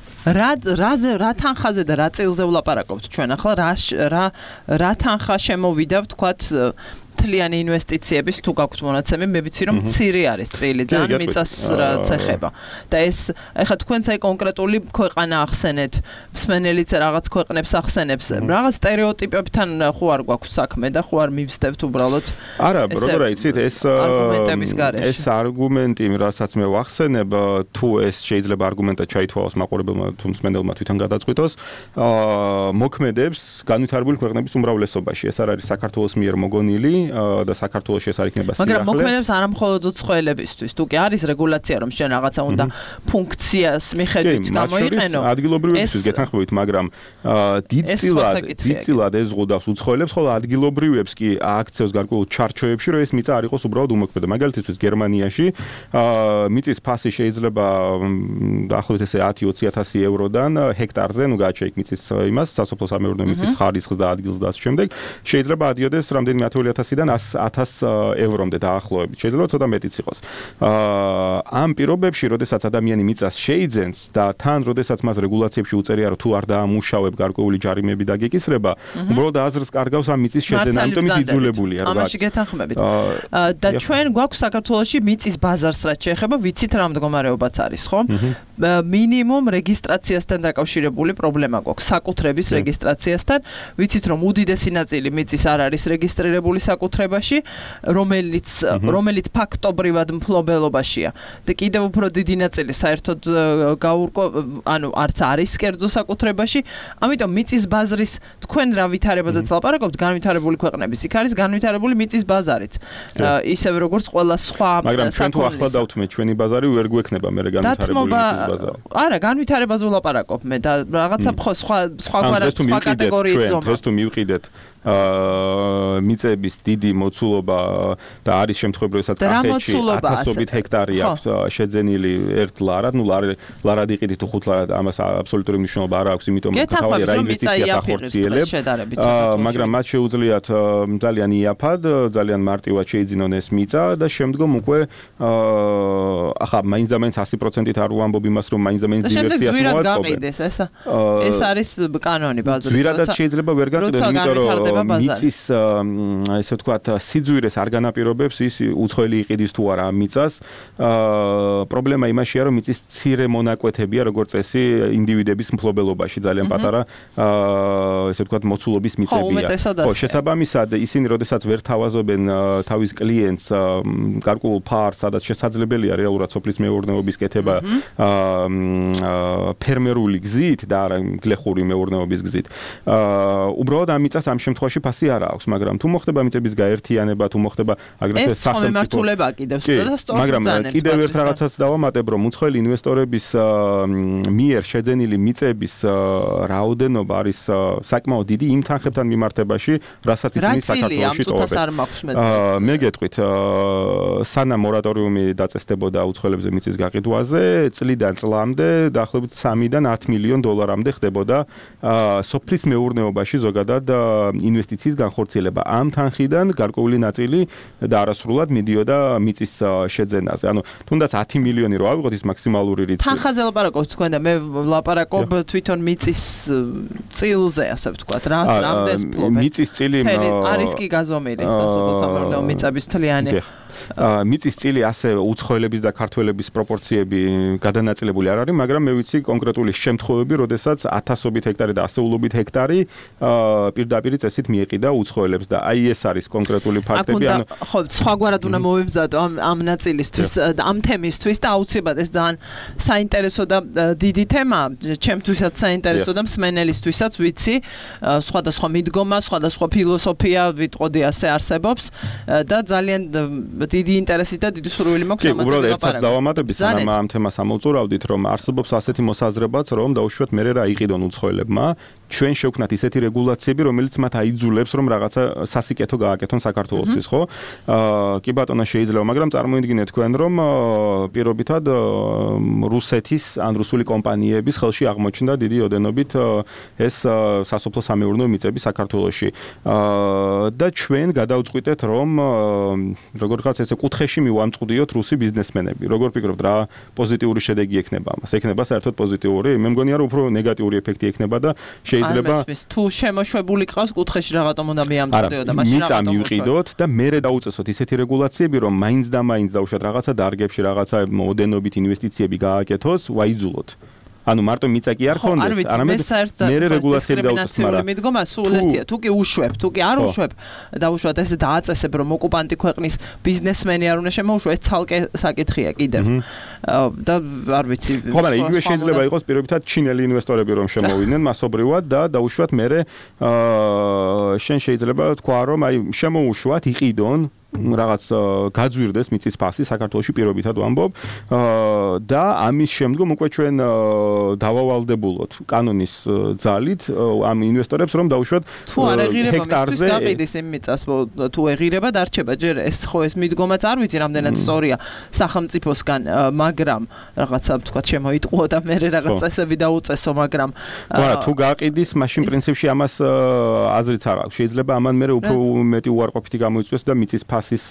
რა თანხაზე და რა წილზე ვლაპარაკობთ ჩვენ ახლა რა თანხა შემოვიდა ვთქვათ მთლიანი ინვესტიციების თუ გაქვთ მონაცემი, მე ვიცი რომ მცირე არის წილი და მიწას რაც ეხება. და ეს ეხლა თქვენც აი კონკრეტული ქვეყანა ახსენეთ, მსმენელიც რაღაც ქვეყნებს ახსენებს. რაღაც სტერეოტიპებთან ხო არ გვაქვს საქმე და ხო არ მივსდებთ უბრალოდ. არა, როგორ იცით, ეს არგუმენტების გარეშე. ეს არგუმენტი, რასაც მე ვახსენებ, თუ ეს შეიძლება არგუმენტად ჩაითვალოს მაყურებელმა თუ მსმენელმა თვითონ გადაწყვიტოს, მოქმედებს განვითარებული ქვეყნების უმრავლესობაში. ეს არ არის საქართველოს მიერ მოგონილი და საქართველოში ეს არ იქნება სიახლე. მაგრამ მოქმედებს არა მხოლოდ უცხოელებისთვის. თუ კი არის რეგულაცია, რომ შენ რაღაცა უნდა ფუნქციას მიხედვით გამოიყენო. ადგილობრივებისთვის გეთანხმებით, მაგრამ დიდწილად ეზღუდავს უცხოელებს, ხოლო ადგილობრივებს კი ააქცევს გარკვეულ ჩარჩოებში, რომ ეს მიწა არ იყოს უბრალოდ უმოქმედი. მაგალითისთვის გერმანიაში მიწის ფასი შეიძლება დაახლოებით ესე 10-20,000 ევროდან ჰექტარზე, ნუ გააჩეიქ მიწის იმას, სასოფლო-სამეურნეო მიწის ხარისხს და ადგილს და ასე შემდეგ, შეიძლება ადიოდეს რამდენიმე 10,000-დან 100,000 ევრომდე დაახლოებით. შეიძლება ცოტა მეტიც იყოს. ამ პირობებში, როდესაც ადამიანი მიწას შეიძენს და თან, როდესაც მას რეგულაციებში უწერია, რომ თუ არ დაამუშავებ გარკვეული ჯარიმები დაგეკისრება, უბრალოდ აზრს კარგავს ამ მიწის შეძენა, ამიტომ ის იძულებულია, რა. ამაში გეთანხმებით. და ჩვენ გვაქვს საქართველოში მიწის ბაზარს რაც შეეხება, ვიცით რა მდგომარეობაც არის, ხო? მინიმუმ რეგისტრაციასთან დაკავშირებული პრობლემა გვაქვს, საკუთრების რეგისტრაციასთან. ვიცით რომ უდიდესი ნაწილი მიწის არ არის რეგისტრირებული საკუთრებაში, რომელიც ფაქტობრივად მფლობელობაშია. და კიდევ უფრო დიდი ნაწილი საერთოდ არც არის კერძო საკუთრებაში. ამიტომ მიწის ბაზრის თქვენ რა ვითარებაზეც ლაპარაკობთ, განვითარებული ქვეყნების. იქ არის განვითარებული მიწის ბაზარიც. ისევ როგორც ყველა სხვა საკუთრება. მაგრამ ჩვენ თუ ახლა დავთმეთ ჩვენი ბაზარი ვერ გვექნება მე განვითარებული მიწის ბაზარი. არა, განვითარებაზე ვლაპარაკობ მე და რაღაცა სხვა კატეგორიის ზომა. დღეს თუ მივყიდეთ მიწების დიდი მოცულობა და არის შემთხვევები, როდესაც კახეთში 1000-ობით ჰექტარი აქვს შეძენილი ერთ ლარად, ნუ ლარად იყიდით თუ 5 ლარად, ამას აბსოლუტური მნიშვნელობა არ აქვს, იმიტომ რომ თავი რა ინვესტიციას ახორციელებს, მაგრამ მათ შეუძლიათ ძალიან იაფად, ძალიან მარტივად შეიძინონ ეს მიწა და შემდგომ უკვე ახლა მაინც და მაინც 100%-ით არ ვამბობ იმას, რომ მაინც და მაინც დივერსიას მოაწყობენ. ეს არის კანონი ბაზრის. ზვირადაც შეიძლება ვერ გაყიდოს, იმიტომ რომ მიწის ესე ვთქვათ სიძვირეს არ განაპირობებს ის უცხოელი იყიდის თუ არა მიწას. პრობლემა იმაშია, რომ მიწის მცირე მონაკვეთებია როგორც წესი ინდივიდების მფლობელობაში, ძალიან პატარა ესე ვთქვათ მოცულობის მიწებია. ხო, შესაბამისად ისინი როდესაც ვერ თავაზობენ თავის კლიენტს გარკვეულ ფარს, სადაც შესაძლებელია რეალურად სოფლის მეურნეობის კეთება ფერმერული გზით და არა გლეხური მეურნეობის გზით. უბრალოდ ამ მიწას ამ შემთხვევაში ფასი არ აქვს, მაგრამ თუ მოხდება მიწების გაერთიანება, თუ მოხდება აგრეთვე სახელმწიფო მაგრამ კიდევ ერთ რაღაცას დავამატებ, რომ უცხოელი ინვესტორების მიერ შეძენილი მიწების რაოდენობა არის საკმაოდ დიდი იმ თანხებთან მიმართებაში, რასაც ისინი საქართველოში ტოვებენ. მე გეტყვით, სანამ მორატორიუმი დაწესდებოდა უცხოელებზე მიწის გაყიდვაზე, წლიდან წლამდე დაახლოებით 3-დან 10 მილიონ დოლარამდე ხდებოდა სოფლის მეურნეობაში ზოგადად ინვესტიციის განხორციელება. ამ თანხიდან გარკვეული ნაწილი და არასრულად მიდიოდა მიწის შეძენაზე. ანუ თუნდაც 10 მილიონი რო ავიღოთ ის მაქსიმალური რიცხვი. თანხაზე ლაპარაკობთ თქვენ და მე ლაპარაკობ თვითონ მიწის წილზე, ასე ვთქვათ, რამდენს ფლობენ. მიწის წილი არის კი გაზომილი სასოფლო-სამეურნეო მიწების მთლიანი. მიწის წილი ასე უცხოელების და ქართველების პროპორციები გადანაწილებული არ არის, მაგრამ მე ვიცი კონკრეტული შემთხვევები, როდესაც 1000-ობით ჰექტარი და ასეულობით ჰექტარი პირდაპირ წესით მიეყიდა უცხოელებს და აი ეს არის კონკრეტული ფაქტები, ანუ ხო, სხვაგვარად უნდა მოვიბზადო ამ ნაწილისთვის, ამ თემისთვის და აუცილებლად ეს ძალიან საინტერესო და დიდი თემა, ჩემთვისაც საინტერესო და მსმენელისთვისაც ვიცი, სხვადასხვა მიდგომა, სხვადასხვა ფილოსოფია ვიტყოდი ასე არსებობს და ძალიან დიდი ინტერესი და დიდი სურვილი მაქვს ამაზე. კი, უბრალოდ ერთად დავამატებთ, სანამ ამ თემას ამოვწურავდით, რომ არსებობს ასეთი მოსაზრებაც, რომ დაუშვათ მე რა იყიდონ უცხოელებმა, ჩვენ შევქნათ ისეთი რეგულაციები, რომელიც მათ აიძულებს, რომ რაღაცა სასიკეთო გააკეთონ საქართველოსთვის, ხო? კი ბატონო შეიძლება, მაგრამ წარმოიდგინეთ თქვენ, რომ პირობითად რუსეთის ან რუსული კომპანიების ხელში აღმოჩნდა დიდი ოდენობით ეს სასოფლო სამეურნეო მიწები საქართველოში. და ჩვენ გადავწყვიტეთ, რომ როგორღაც ესე კუთხეში მივამწყდიოთ რუსი ბიზნესმენები. როგორ ფიქრობთ, რა პოზიტიური შედეგი ექნება ამას? ექნება საერთოდ პოზიტიური? მე მგონია, რომ უფრო ნეგატიური ეფექტი ექნება და შეიძლება თუ შემოშვებული ყავს კუთხეში რაღაცა უნდა მიამწყდიო და მაშინ რაღაცა მივყიდოთ და მერე დაუწესოთ ისეთი რეგულაციები, რომ მაინც და მაინც დაუშვათ რაღაცა დარგებში რაღაცა ოდენობით ინვესტიციები გააკეთოს, ვაიძულოთ. ანუ მარტო მიწა კი არ ხონდეს, არამედ მერე რეგულაციები დაუწესოთ, მაგრამ მიდგომა სულ ერთია, თუ კი უშვებ, თუ კი არ უშვებ, დაუშვათ ესე დააწესებ, რომ ოკუპანტი ქვეყნის ბიზნესმენი არ უნდა შემოუშვა, ეს ცალკე საკითხია კიდევ. და არ ვიცი. ხო, მაგრამ იგივე შეიძლება იყოს პირობითად ჩინელი ინვესტორები რომ შემოვიდნენ მასობრივად და დაუშვათ მერე შენ შეიძლება თქვა რომ აი შემოუშვათ, იყიდონ რაღაც გაძვირდეს მიწის ფასი საქართველოში პირობითად ვამბობ და ამის შემდგომ უკვე ჩვენ დავავალდებულოთ კანონის ძალით ამ ინვესტორებს რომ დაუშვათ ჰექტარზე გაყიდეს იმ მიწას თუ ეღირება დარჩება ჯერ ეს ხო ეს მიდგომაც არ ვიცი რამდენად სწორია სახელმწიფოსგან მაგრამ რაღაცა თქვა შემოიტყუო და მე რაღაც წესები დაუწესო მაგრამ თუ გაყიდის მაშინ პრინციპში ამას აზრიც არ აქვს შეიძლება ამან მე უფრო მეტი უარყოფითი გამოიწვიოს და მიწის ის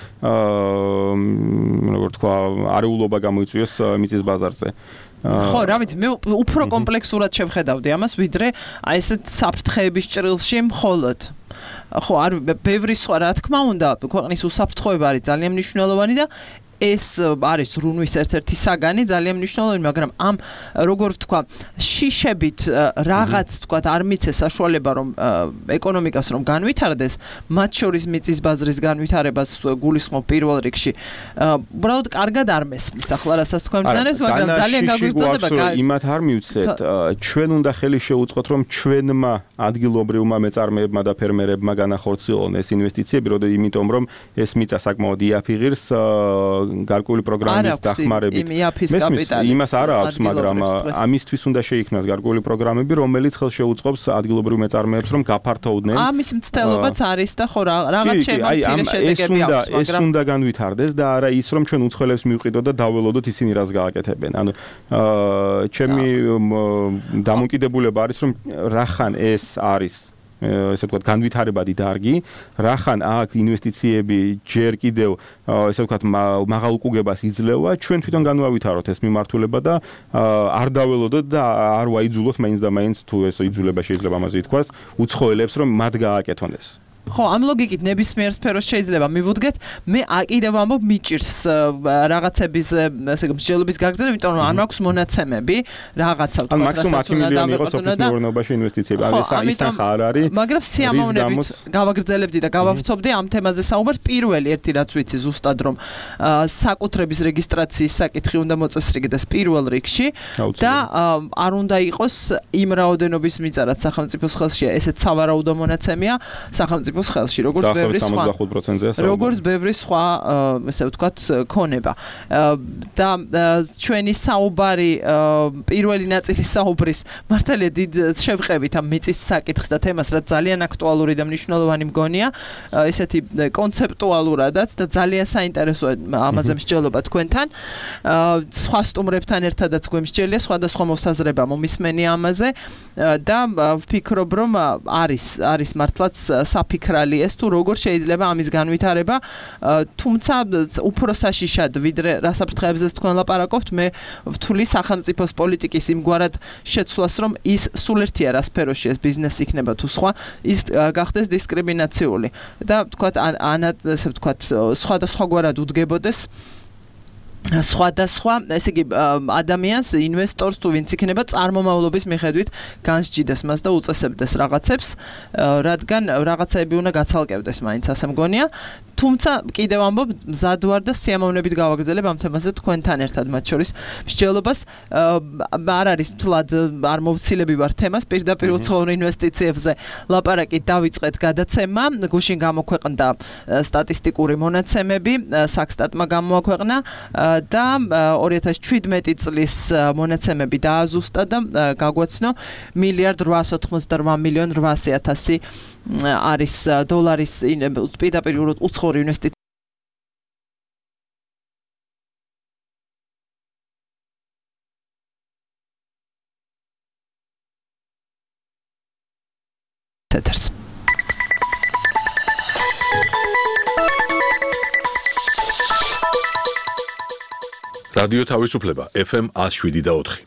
როგორ თქვა არეულობა გამოიწვიოს მიწის ბაზარზე. ხო, რა ვიცი, მე უფრო კომპლექსურად შევხედავდი ამას, ვიდრე აი ესეთ საფრთხეების ჭრილში მხოლოდ. ხო, არ ბევრი სხვა რა თქმა უნდა, ქვეყნის უსაფრთხოება არის ძალიან მნიშვნელოვანი და ეს არის რუნვის ერთ-ერთი საგანი ძალიან მნიშვნელოვანი, მაგრამ ამ როგორ ვთქვა, შიშებით რაღაც თქვა არ მიცეს საშუალება რომ ეკონომიკას რომ განვითარდეს, მათ შორის მიწის ბაზრის განვითარებას გულისხმობ პირველ რიგში. უბრალოდ კარგად არ მესმის ახლა რასაც თქვენ ბრძანებთ, მაგრამ ძალიან გაგვიზრდება. იმათ არ მივცეთ, ჩვენ უნდა ხელი შეუწყოთ რომ ჩვენმა ადგილობრივმა მეწარმეებმა და ფერმერებმა განახორციელონ ეს ინვესტიციები, იმიტომ რომ ეს მიწა საკმაოდ იაფი ღირს გარკვეული პროგრამის დახმარებით. იმას არ აქვს, მაგრამ ამისთვის უნდა შეიქმნას გარკვეული პროგრამები, რომელიც ხელს შეუწყობს ადგილობრივ მეწარმეებს, რომ გაფართოვდნენ. ამის მცდელობაც არის და ხო რაღაც შემოცირე შედეგები აქვს, მაგრამ ეს უნდა განვითარდეს და არა ის, რომ ჩვენ უცხოელებს მივყიდოთ და დაველოდოთ ისინი რას გააკეთებენ. ანუ ჩემი დამოკიდებულება არის, რომ რახან ეს არის ესე ვთქვათ განვითარებადი დარგი, რახან აქ ინვესტიციები ჯერ კიდევ ესე ვთქვათ მაღალ უკუგებას იძლევა, ჩვენ თვითონ განვავითაროთ ეს მიმართულება და არ დაველოდოთ და არ ვაიძულოთ მაინც და მაინც თუ ეს იძულება შეიძლება ამაზე ითქვას, უცხოელებს რომ მათ გააკეთონ ეს. ხო, ამ ლოგიკით ნებისმიერ სფეროს შეიძლება მივუდგეთ, მე კიდევ ამბობ მიჭირს რაღაცების ესე მსჯელობის გაგრძელება, იმიტომ რომ არ მაქვს მონაცემები, რაღაცა ვთქვათ, მაქსიმუმ 10 მილიონი იყოს ოფისის მეურნეობაში ინვესტიციები, ეს ისთან ხარ არის. მაგრამ სიამოვნებით გავაგრძელებდი და გავავრცობდი ამ თემაზე საუბარს. პირველი ერთი რაც ვიცი ზუსტად რომ საკუთრების რეგისტრაციის საკითხი უნდა მოწესრიგდეს პირველ რიგში და არ უნდა იყოს იმ რაოდენობის მიწა, რაც სახელმწიფოს ხელშია, ესეც სავარაუდო მონაცემია სახელმწიფოს ხელში, როგორც ბევრი სხვა ესე ვთქვათ ქონება. და ჩვენი საუბარი პირველი ნაწილის საუბრის მართალია დიდ შევყევით ამ მიწის საკითხს და თემას, რაც ძალიან აქტუალური და მნიშვნელოვანი მგონია, ესეთი კონცეპტუალურადაც და ძალიან საინტერესოა ამაზე მსჯელობა თქვენთან. სხვა სტუმრებთან ერთადაც გვემსჯელია სხვადასხვა მოსაზრება მომისმენი ამაზე და ვფიქრობ რომ არის მართლაც საფიქრო ფიქრალი ეს თუ როგორ შეიძლება ამის განვითარება, თუმცა უფრო საშიშად ვიდრე რასაფრთხეებზეც თქვენ ლაპარაკობთ, მე ვთვლი სახელმწიფოს პოლიტიკის იმგვარად შეცვლას, რომ ის სულ ერთია რა სფეროში ეს ბიზნესი იქნება თუ სხვა, ის გახდეს დისკრიმინაციული და თქვათ ესე ვთქვათ სხვადასხვაგვარად უდგებოდეს სხვადასხვა, ესე იგი ადამიანს, ინვესტორს თუ ვინც იქნება წარმომავლობის მიხედვით განსჯიდეს მას და უწესებდეს რაღაცებს, რადგან რაღაცები უნდა გაცალკევდეს მაინც ასე მგონია. თუმცა კიდევ ამბობ, მზად ვარ და სიამოვნებით გავაგრძელებ ამ თემაზე თქვენთან ერთად, მათ შორის მსჯელობას არ არის თლად არ მოვცილები ვარ თემას, პირდაპირ უცხოურ ინვესტიციებზე ლაპარაკი დავიწყეთ გადაცემა, გუშინ გამოქვეყნდა სტატისტიკური მონაცემები, საქსტატმა გამოაქვეყნა და 2017 წლის მონაცემები დააზუსტა და გაგვაცნო $1,888,800,000 არის დოლარის პირდაპირ უცხოური ინვესტიცია ეთერს. რადიო თავისუფლება FM 107.4.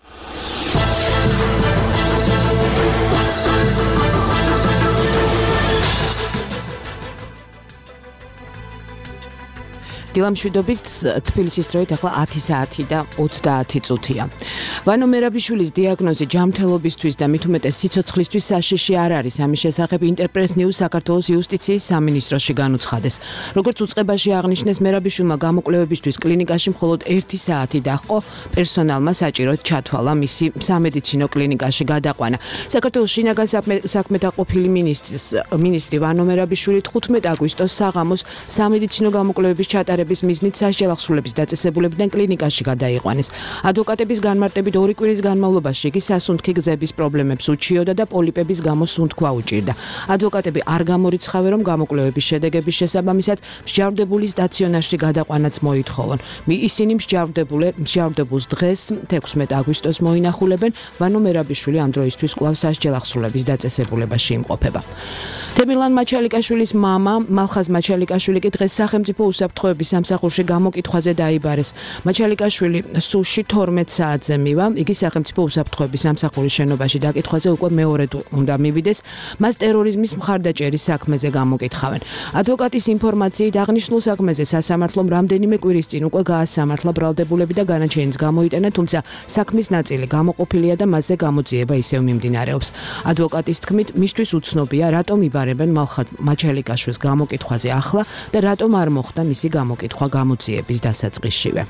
დილამშვიდობით თბილისის დროით ახლა 10 საათი და 30 წუთია. ვანო მერაბიშვილის დიაგნოზი ჯანმრთელობისთვის და მით უმეტეს სიცოცხლისთვის საშიში არ არის. ამის შესახებ ინტერპრეს ნიუს საქართველოს იუსტიციის სამინისტროში განუცხადეს. როგორც უწყებაში აღნიშნეს, მერაბიშვილმა გამოკვლევებისთვის კლინიკაში მხოლოდ 1 საათი დაჰყო, პერსონალმა საჭიროდ ჩათვალა მისი სამედიცინო კლინიკაში გადაყვანა. საქართველოს შინაგან საქმეთა ყოფილი მინისტრი ვანო მერაბიშვილი 15 აგვისტოს საღამოს სამედიცინო გამოკვლევების ჩატარების მიზნით სასჯელახსრულების დაწესებულებიდან კლინიკაში გადაიყვანეს. ადვოკატების განმარტებით 2 კვირის განმავლობაში იგი სასუნთქი გზების პრობლემებს უჩიოდა და პოლიპების გამო სუნთქვა უჭირდა. ადვოკატები არ გამორიცხავენ, რომ გამოკვლევების შედეგების შესაბამისად მსჯავრდებული სტაციონარში გადაყვანაც მოითხოვონ. ისინი მსჯავრდებულს დღეს 16 აგვისტოს მოინახულებენ. ვანო მერაბიშვილი ამ დროისთვის კვლავ სასჯელახსრულების დაწესებულებაში იმყოფება. თემილან მაჩალიკაშვილის მამა მალხაზ მაჩალიკაშვილი კი დღეს სახელმწიფო უსაფრთხოების სამსახურში გამოკითხვაზე დაიბარეს. მაჩალიკაშვილი სუში 12 საათზე მივა. იგი სახელმწიფო უსაფრთხოების სამსახურის შენობაში დაკითხვაზე უკვე მეორედ უნდა მივიდეს. მას ტერორიზმის მხარდაჭერის საქმეზე გამოკითხავენ. ადვოკატის ინფორმაციით აღნიშნულ საქმეზე სასამართლომ რამდენიმე კვირის წინ უკვე გაასამართლა ბრალდებულები და განაჩენიც გამოიტანა, თუმცა საქმის ნაწილი გამოყოფილია და მასზე გამოძიება ისევ მიმდინარეობს. ადვოკატის თქმით, მისთვის უცნობია, რატომ იბარებენ მალხაზ მაჩალიკაშვილის გამოკითხვაზე ახლა და რატომ არ მოხდა მისი გამოკითხვა გამოძიების დასაწყისშივე.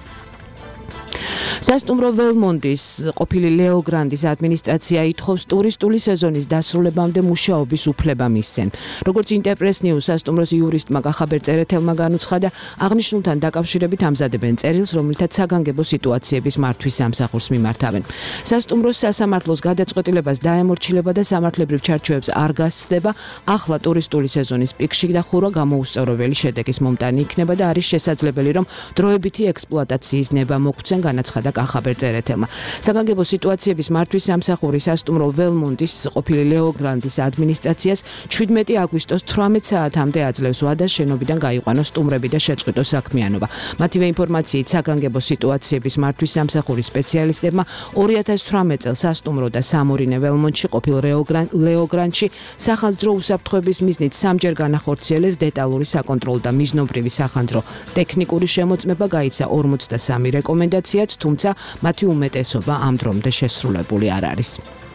სასტუმრო ველმონდის ყოფილი ლეო გრანდის ადმინისტრაცია ითხოვს ტურისტული სეზონის დასრულებამდე მუშაობის უფლება მისცენ. როგორც ინტერპრეს ნიუს სასტუმროს იურისტმა კახაბერ წერეთელმა განუცხადა, აღნიშნულთან დაკავშირებით ამზადებენ წერილს, რომლითაც საგანგებო სიტუაციების მართვის სამსახურს მიმართავენ. სასტუმროს სასამართლოს გადაწყვეტილებას დაემორჩილება და სამართლებრივ ჩარჩოებს არ გასცდება. ახლა ტურისტული სეზონის პიკში და ხურვა გამოუსწორებელი შედეგის მომტანი იქნება და არის შესაძლებელი, რომ დროებითი ექსპლუატაციის ნება მოგვცენ, განაცხადა კახაბერ წერეთელმა. საგანგებო სიტუაციების მართვის სამსახური სასტუმრო ველმონდის ყოფილი ლეო გრანდის ადმინისტრაციას 17 აგვისტოს 18 საათამდე აძლევს ვადას შენობიდან გაიყვანოს სტუმრები და შეწყვიტოს საქმიანობა. მათივე ინფორმაციით საგანგებო სიტუაციების მართვის სამსახურის სპეციალისტებმა 2018 წელს სასტუმრო და სამორინე ველმონდში ყოფილ ლეო გრანდში სახანძრო უსაფრთხოების მიზნით 3ჯერ განახორციელეს დეტალური საკონტროლო და მიზნობრივი სახანძრო ტექნიკური შემოწმება, გაიცა 43 რეკომენდაციაც, თუმცა მათი უმეტესობა ამ დრომდე შესრულებული არ არის.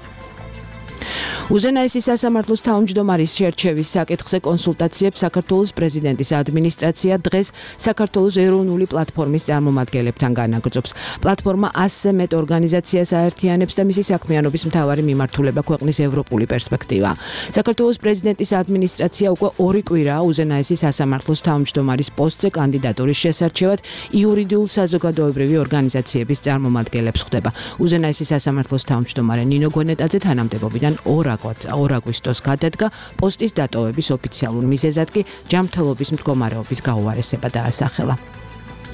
უზენაესი სასამართლოს თავმჯდომარის შერჩევის საკითხზე კონსულტაციებს საქართველოს პრეზიდენტის ადმინისტრაცია დღეს საქართველოს ეროვნული პლატფორმის წარმომადგენლებთან განაგრძობს. პლატფორმა 100-ზე მეტ ორგანიზაციას აერთიანებს და მისი საქმიანობის მთავარი მიმართულება ქვეყნის ევროპული პერსპექტივა. საქართველოს პრეზიდენტის ადმინისტრაცია უკვე 2 კვირაა უზენაესი სასამართლოს თავმჯდომარის პოსტზე კანდიდატურის შესარჩევად იურიდიულ საზოგადოებრივი ორგანიზაციების წარმომადგენლებს ხვდება. უზენაესი სასამართლოს თავმჯდომარე ნინო გვენეტაძე თანამდებობიდან 2 აგვისტოს გადადგა, პოსტის დატოვების ოფიციალურ მიზეზად კი ჯანმრთელობის მდგომარეობის გაუარესება დაასახელა.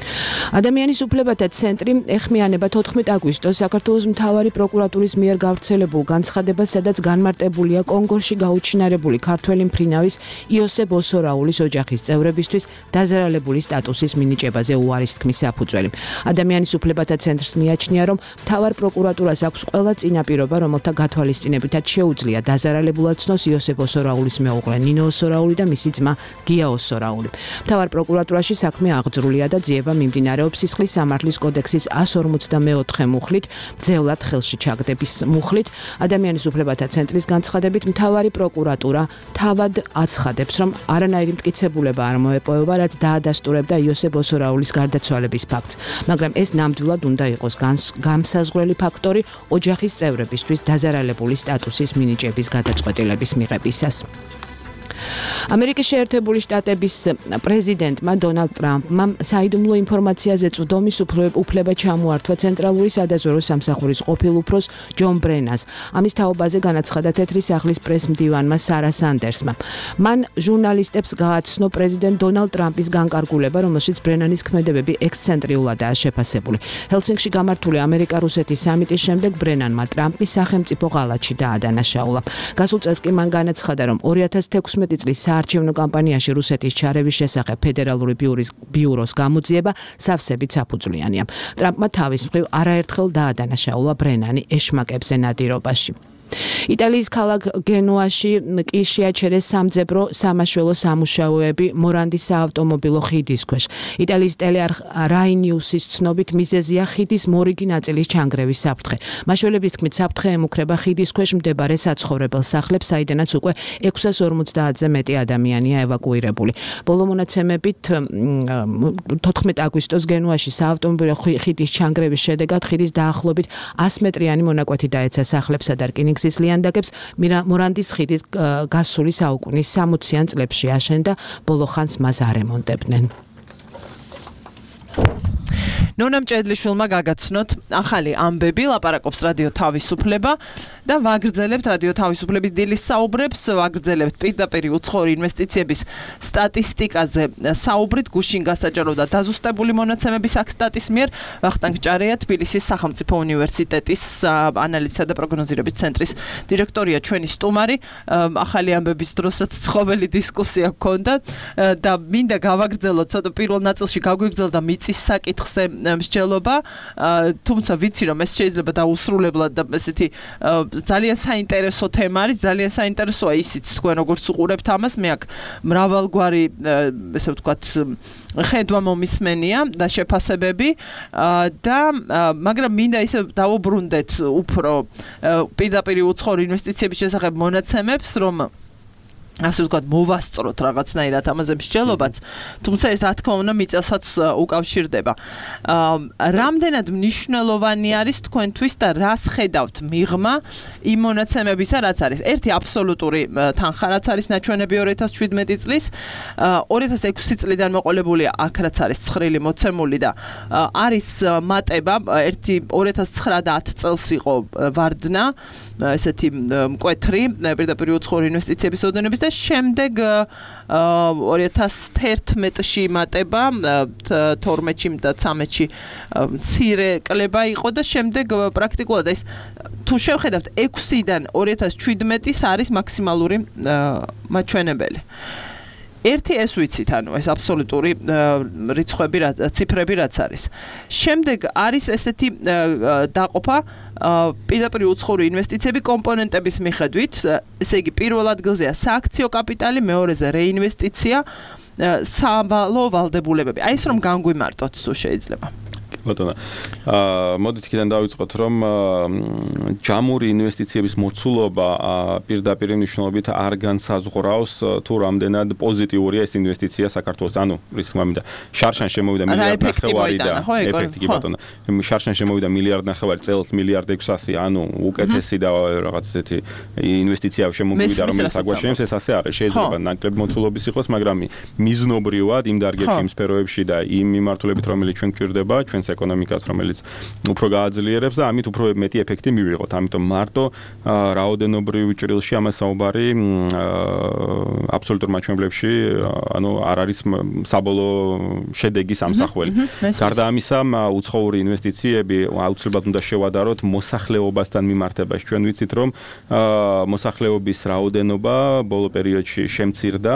ადამიანის უფლებათა ცენტრი ეხმიანება 14 აგვისტოს საქართველოს მთავარი პროკურატურის მიერ გავრცელებულ განცხადებას, სადაც განმარტებულია კონგოში გაუჩინარებული ქართველი მფრინავის იოსებ ოსორაულის ოჯახის წევრებისთვის დაზარალებული სტატუსის მინიჭებაზე უარის თქმის საფუძველი. ადამიანის უფლებათა ცენტრს მიაჩნია, რომ მთავარ პროკურატურას აქვს ყველა წინაპირობა, რომელთა გათვალისწინებითაც შეუძლია დაზარალებულად ცნოს იოსებ ოსორაულის მეუღლე ნინო ოსორაული და მისი ძმა გია ოსორაული. მთავარ პროკურატურაში საქმე აღძრულია და ძიება მიმდინარეობს სისხლის სამართლის კოდექსის 154 მუხლით, ძევლად ხელში ჩაგდების მუხლით. ადამიანის უფლებათა ცენტრის განცხადებით მთავარი პროკურატურა თავად აცხადებს, რომ არანაირი მტკიცებულება არ მოეპოვება, რაც დაადასტურებდა იოსებ ოსორაულის გარდაცვალების ფაქტს, მაგრამ ეს ნამდვილად უნდა იყოს განსაზღვრელი ფაქტორი ოჯახის წევრებისთვის დაზარალებული სტატუსის მინიჭების გადაწყვეტილების მიღებისას. ამერიკის შეერთებული შტატების პრეზიდენტმა დონალდ ტრამპმა საიდუმლო ინფორმაციაზე წვდომის უფლება ჩამოართვა ცენტრალური სადაზვერვო სამსახურის ყოფილ უფროს ჯონ ბრენანს. ამის თაობაზე განაცხადა თეთრი სახლის პრესმდივანმა სარა სანდერსმა. მან ჟურნალისტებს გააცნო პრეზიდენტ დონალდ ტრამპის განკარგულება, რომელშიც ბრენანის ქმედებები ექსცენტრიულადაა შეფასებული. ჰელსინკში გამართული ამერიკა-რუსეთის სამიტის შემდეგ ბრენანმა ტრამპის სახელმწიფო ღალატში დაადანაშაულა. გასულ წელს კი მან განაცხადა, რომ 2016 წლის საარჩევნო კამპანიაში რუსეთის ჩარევის შესახებ ფედერალური ბიუროს გამოძიება სავსებით საფუძვლიანია. ტრამპმა თავის მხრივ არაერთხელ დაადანაშაულა ბრენანი ეშმაკებზე ნადირობაში. იტალიის ქალაქ გენუაში კი შეაჩერეს სამძებრო სამაშველო სამუშაოები მორანდის საავტომობილო ხიდის ქვეშ. იტალიის ტელეარხ რაი ნიუსის ცნობით მიზეზია ხიდის მორიგი ნაწილის ჩანგრევის საფრთხე. მაშველების თქმით, საფრთხე ემუქრება ხიდის ქვეშ მდებარე საცხოვრებელ სახლებს, საიდანაც უკვე 650-ზე მეტი ადამიანია ევაკუირებული. ბოლო მონაცემებით 14 აგვისტოს გენუაში საავტომობილო ხიდის ჩანგრევის შედეგად ხიდის დაახლოებით 100 მეტრიანი მონაკვეთი დაეცა სახლებსა და რკინიგზის ლიანდაგებს. მორანდის ხიდის გასული საუკუნის 60-იან წლებში აშენდა, ბოლო ხანს მას არ ემონტებდნენ. ნონა მჭედლიშვილმა გაგაცნოთ ახალი ამბები, ლაპარაკობს რადიო თავისუფლება და ვაგრძელებთ რადიო თავისუფლების დილის საუბრებს, ვაგრძელებთ პირდაპირ უცხოური ინვესტიციების სტატისტიკაზე საუბრით, გუშინ გასაჯარო და დაზუსტებული მონაცემების აკსტატის მიერ ვახტანგ ჭარეა, თბილისის სახელმწიფო უნივერსიტეტის ანალიზისა და პროგნოზირების ცენტრის დირექტორია ჩვენი სტუმარი. ახალი ამბების დროსაც ცხოველი დისკუსია გქონდა და მინდა გავაგრძელოთ ცოტა პირველ ნაწილში გაგვიგრძელდა მიწის საკითხზე მსჯელობა, თუმცა ვიცი რომ ეს შეიძლება დაუსრულებლად და ესეთი ძალიან საინტერესო თემა არის, ძალიან საინტერესოა ისიც თქვენ როგორც უყურებთ ამას, მე აქ მრავალგვარი ესე ვთქვათ ხედვა მომისმენია და შეფასებები და მაგრამ მინდა ისე დავუბრუნდეთ უფრო პირდაპირ უცხოური ინვესტიციების შესახებ მონაცემებს, რომ ასე ვთქვათ, მოვასწროთ რაღაცნაირად ამაზე მსჯელობაც, თუმცა ეს რა თქმა უნდა მიწასაც უკავშირდება. რამდენად მნიშვნელოვანი არის თქვენთვის და რას ხედავთ მიღმა იმ მონაცემებისა, რაც არის? ერთი აბსოლუტური თანხა, რაც არის ნაჩვენები 2017 წლის, 2006 წლიდან მოყოლებული აქ რაც არის ცხრილი მოცემული და არის მატება, ერთი 2009 და 10 წელს იყო ვარდნა, ესეთი მკვეთრი პირდაპირ უცხოური ინვესტიციების ოდენობის და შემდეგ 2011-ში მატება, 12-ში და 13-ში მცირე კლება იყო და შემდეგ პრაქტიკულად ეს თუ შევხედავთ 6-დან 2017-ის არის მაქსიმალური მაჩვენებელი. ერთი ეს ვიცით, ანუ ეს აბსოლუტური რიცხვები, ციფრები რაც არის. შემდეგ არის ესეთი დაყოფა პირდაპირ უცხოური ინვესტიციები კომპონენტების მიხედვით, ესე იგი პირველ ადგილზეა სააქციო კაპიტალი, მეორეზე რეინვესტიცია, სავალო ვალდებულებები. აი ეს რომ განგვიმარტოთ თუ შეიძლება. ბატონო, მოდით იქიდან დავიწყოთ, რომ ჯამური ინვესტიციების მოცულობა პირდაპირ მნიშვნელობით არ განსაზღვრავს თუ რამდენად პოზიტიურია ეს ინვესტიცია საქართველოს. ანუ რის თქმამიდა, შარშან შემოვიდა მილიარდ ნახევარი და ეფექტი კი ბატონო. შარშან შემოვიდა მილიარდ ნახევარი, წელს მილიარდ 600, ანუ უკეთესი და რაღაც ესეთი ინვესტიცია შემოვიდა, რომელიც აგვაშენებს, ეს ასე არის. შეიძლება ნაკლები მოცულობის იყოს, მაგრამ მიზნობრივად იმ დარგებში, იმ სფეროებში და იმ მიმართულებით, რომელიც ჩვენ გვჭირდება, ჩვენს ეკონომიკას, რომელიც უფრო გააძლიერებს და ამით უფრო მეტი ეფექტი მივიღოთ. ამიტომ მარტო რაოდენობრივ ჭრილში ამას საუბარი აბსოლუტურ მაჩვენებლებში არ არის საბოლოო შედეგი სამსახველი. გარდა ამისა, უცხოური ინვესტიციები აუცილებლად უნდა შევადაროთ მოსახლეობასთან მიმართებაში. ჩვენ ვიცით, რომ მოსახლეობის რაოდენობა ბოლო პერიოდში შემცირდა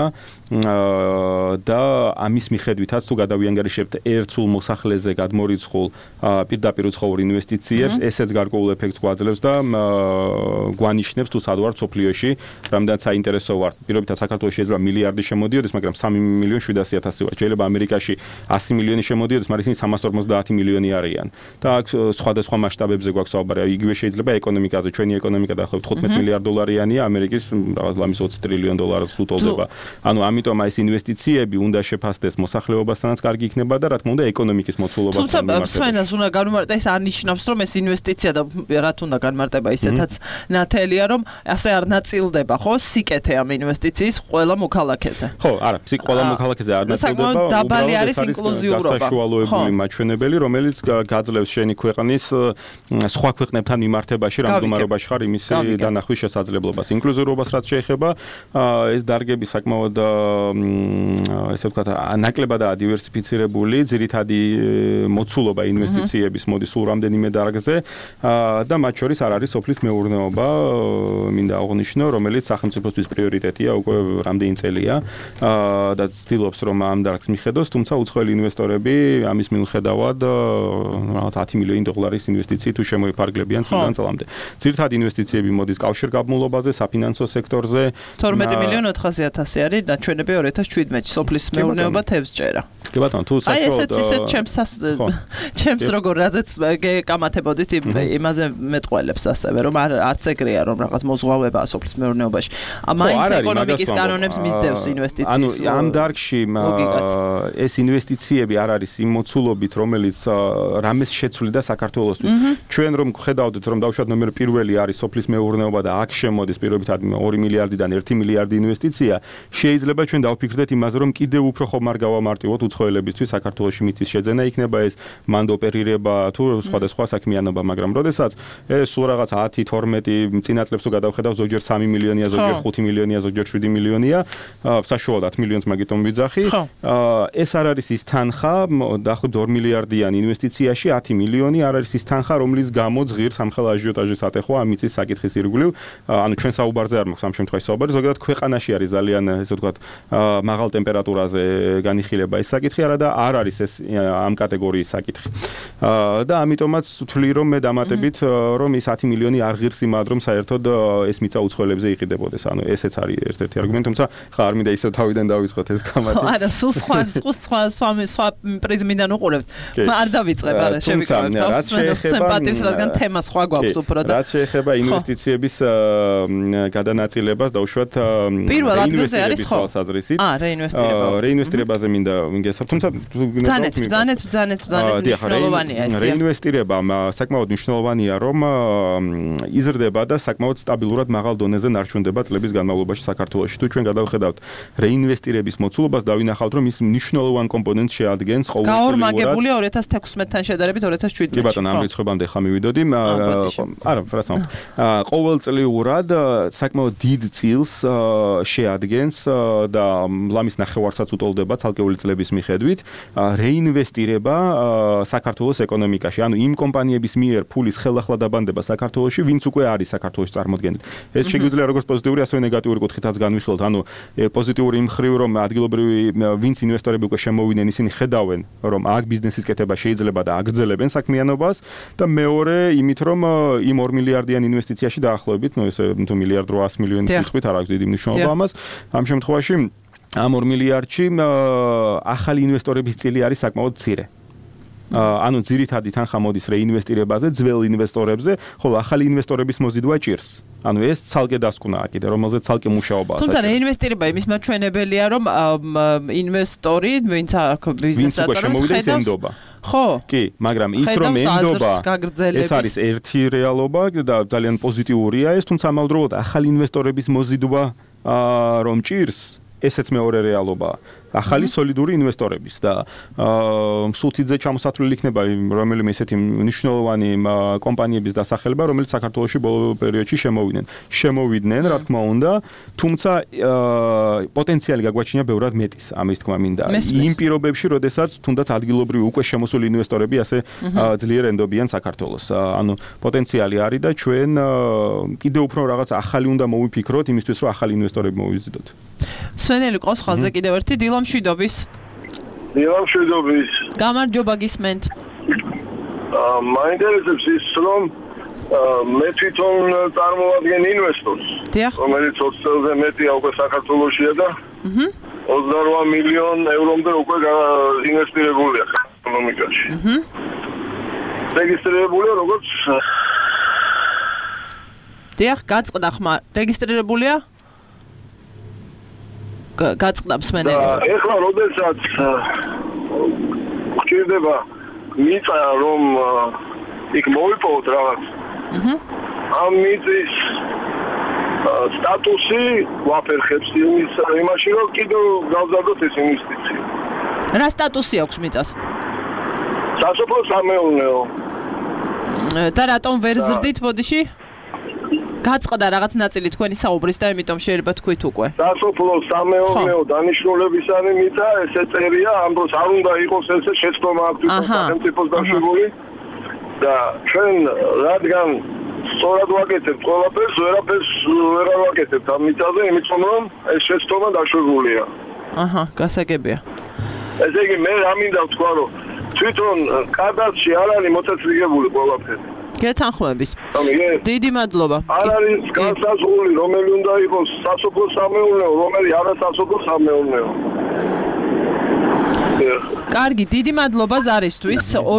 და ამის მიხედვითაც თუ გადავიანგარიშებთ ერთ სულ მოსახლეზე გადმორიცხულ პირდაპირ უცხოურ ინვესტიციებს, ესეც გარკვეულ ეფექტს გვაძლევს და გვანიშნებს თუ სად ვართ სოფლიოში, რამდენად საინტერესო ვართ. პირობითად საქართველოში შეიძლება მილიარდი შემოდიოდეს, მაგრამ 3.700.000 ვართ. შეიძლება ამერიკაში 100 მილიონი შემოდიოდეს, მაგრამ ისინი 350 მილიონი არიან. და აქ სხვადასხვა მასშტაბებზე გვაქვს საუბარი. იგივე შეიძლება ეკონომიკაზე. ჩვენი ეკონომიკა დაახლოებით 15 მილიარდ დოლარიანია, ამერიკის რაღაც ლამის 20 ტრილიონ დოლარს უტოლდება. ანუ ამიტომ ეს ინვესტიციები უნდა შეფასდეს მოსახლეობასთანაც კარგი იქნება და რა თქმა უნდა ეკონომიკის მოცულობასთან მიმართებით. თუმცა სვენას უნდა განმარტა ეს არ ნიშნავს რომ ეს ინვესტიცია და რაც უნდა განმარტება ისეთაც ნათელია რომ ასე არ ნაწილდება ხო სიკეთე ამ ინვესტიციის ყველა მოქალაქეზე. ხო, არა, ყველა მოქალაქეზე არ ნაწილდება. დაბალი არის ინკლუზიურობა. გასაშუალოებული მაჩვენებელი, რომელიც გაძლევს შენი ქვეყნის სხვა ქვეყნებთან მიმართებაში, რამდგომარეობაში ხარ იმის დანახვის შესაძლებლობას. ინკლუზიურობას რაც შეეხება, ეს დარგები საკმაოდ ესე ვთქვათ, ნაკლებადაა დივერსიფიცირებული, ძირითადი მოცულობა ინვესტიციების მოდის სულ რამდენიმე დარგზე და მათ შორის არ არის სოფლის მეურნეობა, მინდა აღვნიშნო, რომელიც სახელმწიფოსთვის პრიორიტეტია უკვე რამდენი წელია და ცდილობს რომ ამ დარგს მიხედოს, თუმცა უცხოელი ინვესტორები ამის მიუხედავად რაღაც 10 მილიონი დოლარის ინვესტიცії თუ შემოიფარგლებიან წლიდან წლამდე. ძირითადი ინვესტიციები მოდის კავშირგაბმულობაზე, საფინანსო სექტორზე. 12.400.000 არის დაჩვენები 2017-ში სოფლის მეურნეობა თევზჭერა. კი ბატონო, თუ საშუალოდ ესეც ჩემს როგორ რაზეც გეკამათებოდით იმაზე მეტყველებს ასევე რომ არც ეგრეა რომ რაღაც მოზღვავებაა სოფლის მეურნეობაში. მაინც ეკონომიკის კანონებს მისდევს ინვესტიციის. ანუ ამ დარგში ეს ინვესტიციები არ არის იმ მოცულობით, რომელიც რამეს შეცვლიდა საქართველოსთვის. ჩვენ რომ ხედავდით რომ დავუშვათ ნომერ პირველი არის სოფლის მეურნეობა და აქ შემოდის პირობითად 2 მილიარდიდან 1 მილიარდი ინვესტიცია, შეიძლება ჩვენ დავფიქრდეთ იმაზე რომ კიდევ უფრო ხომ არ გავამარტივოთ უცხოელებისთვის საქართველოში მიწის შეძენა იქნება ეს მანდ ოპერირება თუ სხვადასხვა საქმიანობა, მაგრამ როდესაც ეს სულ რაღაც 10-12 წინაწლებს თუ გადავხედავ ზოგჯერ 3 მილიონია, ზოგჯერ 5 მილიონია, ზოგჯერ 7 მილიონია, საშუალოდ 10 მილიონს მაგითომ ვიძახი. ეს არ არის ის თანხა, დაახლოებით 2 მილიარდიანი ინვესტიციაში 10 მილიონი არ არის ის თანხა, რომლის გამო ღირს ამხელა აჟიოტაჟის ატეხვა ამ მიწის საკითხის ირგვლივ. ანუ ჩვენ საუბარზე არ მაქვს ამ შემთხვევაში საუბარი, ზოგადად ქვეყანაში არის ძალიან ესე ვთქვათ მაღალ ტემპერატურაზე განიხილება ეს საკითხი, არა და არ არის ეს ამ კატეგორიის საკითხი. და ამიტომაც ვთვლი რომ მე დამატებით რომ ის 10 მილიონი არ ღირს იმად რომ საერთოდ ეს მიწა უცხოელებზე იყიდებოდეს. ანუ ესეც არის ერთ-ერთი არგუმენტი, თუმცა ხა არ მინდა ისევ თავიდან დავიწყოთ ეს გამათი. არა, სულ სხვა პრიზმიდან უყურებთ. არ დავიწყებ, არა, შევიკავებ თავს სიმპათიებს, რადგან თემა სხვა გვაქვს უფრო და რაც შეეხება ინვესტიციების გადანაწილებას, დავუშვათ პირველ ადგილზე არის ხო? რეინვესტირება. რეინვესტირებაზე მინდა ვინგესავ, თუმცა ბრძანეთ მნიშვნელოვანია ეს. რეინვესტირება საკმაოდ მნიშვნელოვანია, რომ იზრდება და საკმაოდ სტაბილურად მაღალ დონეზე ნარჩუნდება წლების განმავლობაში საქართველოში. თუ ჩვენ გადავხედავთ რეინვესტირების მოცულობას, დავინახავთ, რომ ის მნიშვნელოვან კომპონენტს შეადგენს ყოველწლიურად. გაორმაგებულია 2016-თან შედარებით 2017-ში. კი ბატონო, ამ რიცხვებამდე ხა მივიდოდი. არა, ფრასამ. ყოველწლიურად საკმაოდ დიდ წილს შეადგენს და ლამის ნახევარსაც უტოლდება ცალკეული წლების მიხედვით რეინვესტირება საქართველოს ეკონომიკაში. ანუ იმ კომპანიების მიერ ფულის ხელახლა დაბანდება საქართველოში, ვინც უკვე არის საქართველოს წარმოადგენელი. ეს შეგვიძლია როგორც პოზიტიური, ასევე ნეგატიური კუთხითაც განვიხილოთ. ანუ პოზიტიური იმ ხრივ, რომ ადგილობრივი ვინც ინვესტორები უკვე შემოვიდნენ, ისინი ხედავენ, რომ აქ ბიზნესის კეთება შეიძლება და აგრძელებენ საქმიანობას და მეორე იმით, რომ იმ 2 მილიარდიან ინვესტიციაში დაახლოებით, ნუ ესე თუ მილიარდ 800 მილიონის ვიტყვით, არ აქვს დიდი მნიშვნელობა ამას. ამ შემთხვევაში ამ 2 მილიარდში ახალი ინვესტორების წილი არის საკმაოდ მცირე. ანუ ძირითადი თანხა მოდის რეინვესტირებაზე, ძველ ინვესტორებზე, ხოლო ახალი ინვესტორების მოზიდვა ჭირს. ანუ ეს ცალკე დასკვნაა კიდე, რომელზეც ცალკე მუშაობაა. თუმცა რეინვესტირება იმის მაჩვენებელია, რომ ინვესტორი, ვინც აქ ბიზნესს აწარმოებს, ხედავს ხო? კი, მაგრამ ის რომ ენდობა ეს არის ერთი რეალობა და ძალიან პოზიტიურია ეს, თუმცა ამავდროულად ახალი ინვესტორების მოზიდვა რომ ჭირს ესეც მეორე რეალობაა. ახალი სოლიდური ინვესტორების და სულთიძე ჩამოსათვლელი იქნება რომელიმე ესეთი მნიშვნელოვანი კომპანიების დასახელება, რომელიც საქართველოში ბოლო პერიოდში შემოვიდნენ, რა თქმა უნდა, თუმცა პოტენციალი გაგვაჩნია ბევრად მეტის, ამის თქმა მინდა. იმ პირობებში, როდესაც თუნდაც ადგილობრივი უკვე შემოსული ინვესტორები ასე ძლიერ ენდობიან საქართველოს. ანუ პოტენციალი არის და ჩვენ კიდევ უფრო რაღაც ახალი უნდა მოვიფიქროთ იმისთვის, რომ ახალი ინვესტორები მოვიზიდოთ. სვენელი ყავს ხალხზე კიდევ ერთი დილო მშვიდობის. დილო მშვიდობის. გამარჯობა გისმენთ. მაინტერესებს ის რომ მე თვითონ წარმოვადგენ ინვესტორს, რომელიც 20 წელზე მეტია უკვე საქართველოშია და 28 მილიონ ევრომდე უკვე ინვესტირებულია ეკონომიკაში. რეგისტრირებულია როგორც დიახ, გაწყდა ხმა. რეგისტრირებულია? გაწყდა მსმენელის. ეხლა როდესაც გჭირდება მიწა რომ იქ მოვიპოვოთ რაღაც. ამ მიწის სტატუსი ვაფერხებს იმაში რომ კიდევ გავზარდოთ ეს ინვესტიცია. რა სტატუსი აქვს მიწას? სასოფლო-სამეურნეო. და რატომ ვერ ზრდით ბოდიში? გაწყდა რაღაც ნაწილი თქვენი საუბრის და იმიტომ შეიძლება თქვით უკვე. სასოფლო-სამეურნეო დანიშნულებისანი მიწა ესე წერია, ამ დროს არ უნდა იყოს ესე შეცდომა აქტიურ სახელმწიფოს დაშვებული და ჩვენ რადგან სწორად ვაკეთებთ ყველაფერს, ვერაფერს ვერ ვაკეთებთ ამ მიწაზე, იმიტომ რომ ეს შეცდომა დაშვებულია. გასაგებია. ესე იგი მე რა მინდა ვთქვა, რომ თვითონ კადასტრში არ არის მოწესრიგებული ყველაფერი. გეთანხმებით. დიდი მადლობა. არ არის განსაზღვრული, რომელი უნდა იყოს სასოფლო-სამეურნეო, რომელი არასასოფლო-სამეურნეო. კარგი, დიდი მადლობა ზარისთვის.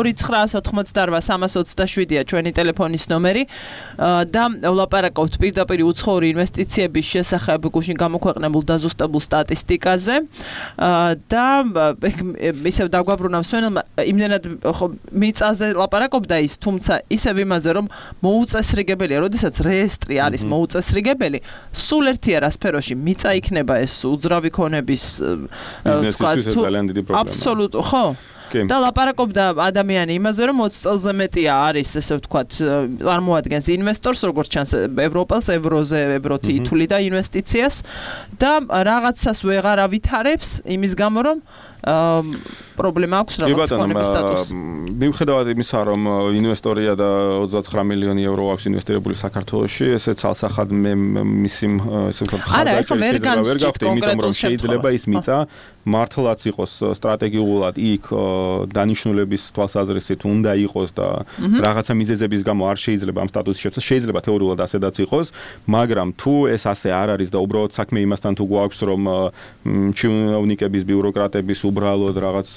2988327-ია ჩვენი ტელეფონის ნომერი და ვლაპარაკობთ პირდაპირ უცხოური ინვესტიციების შესახებ გუშინ გამოქვეყნებულ დაზუსტებულ სტატისტიკაზე და ისევ დაგვაბრუნა მსმენელმა იმდენად მიწაზე ლაპარაკობდა ის, თუმცა ისევ იმაზე რომ მოუწესრიგებელია, როდესაც რეესტრი არის მოუწესრიგებელი, სულ ერთია რა სფეროში მიწა იქნება ეს უძრავი ქონების ბიზნესისთვის ძალიან დიდი პრობლემაა. აბსოლუტურად, ხო? და ლაპარაკობდა ადამიანი იმაზე, რომ 20 წელზე მეტია არის, ესე ვთქვათ, წარმოადგენს ინვესტორს, როგორც ჩანს, ევროპელს, ევროზე, ევროთი ითვლიდა ინვესტიციას და რაღაცას ვეღარ ავითარებს იმის გამო, რომ პრობლემა აქვს რაღაც ქონების სტატუსი. მიუხედავად იმისა, რომ ინვესტორია და 29 მილიონი ევრო აქვს ინვესტირებული საქართველოში, ესე ცალსახად მე მისი ესე ვთქვათ, ხარჯები იმიტომ რომ შეიძლება ის მიწა მართლაც იყოს სტრატეგიულად იქ დანიშნულების თვალსაზრისით უნდა იყოს და რაღაცა მიზეზების გამო არ შეიძლება ამ სტატუსის შეცვლა, შეიძლება თეორიულად ასედაც იყოს, მაგრამ თუ ეს ასე არ არის და უბრალოდ საქმე იმასთან თუ გვაქვს, რომ ჩინოვნიკების, ბიუროკრატების უბრალოდ რაღაც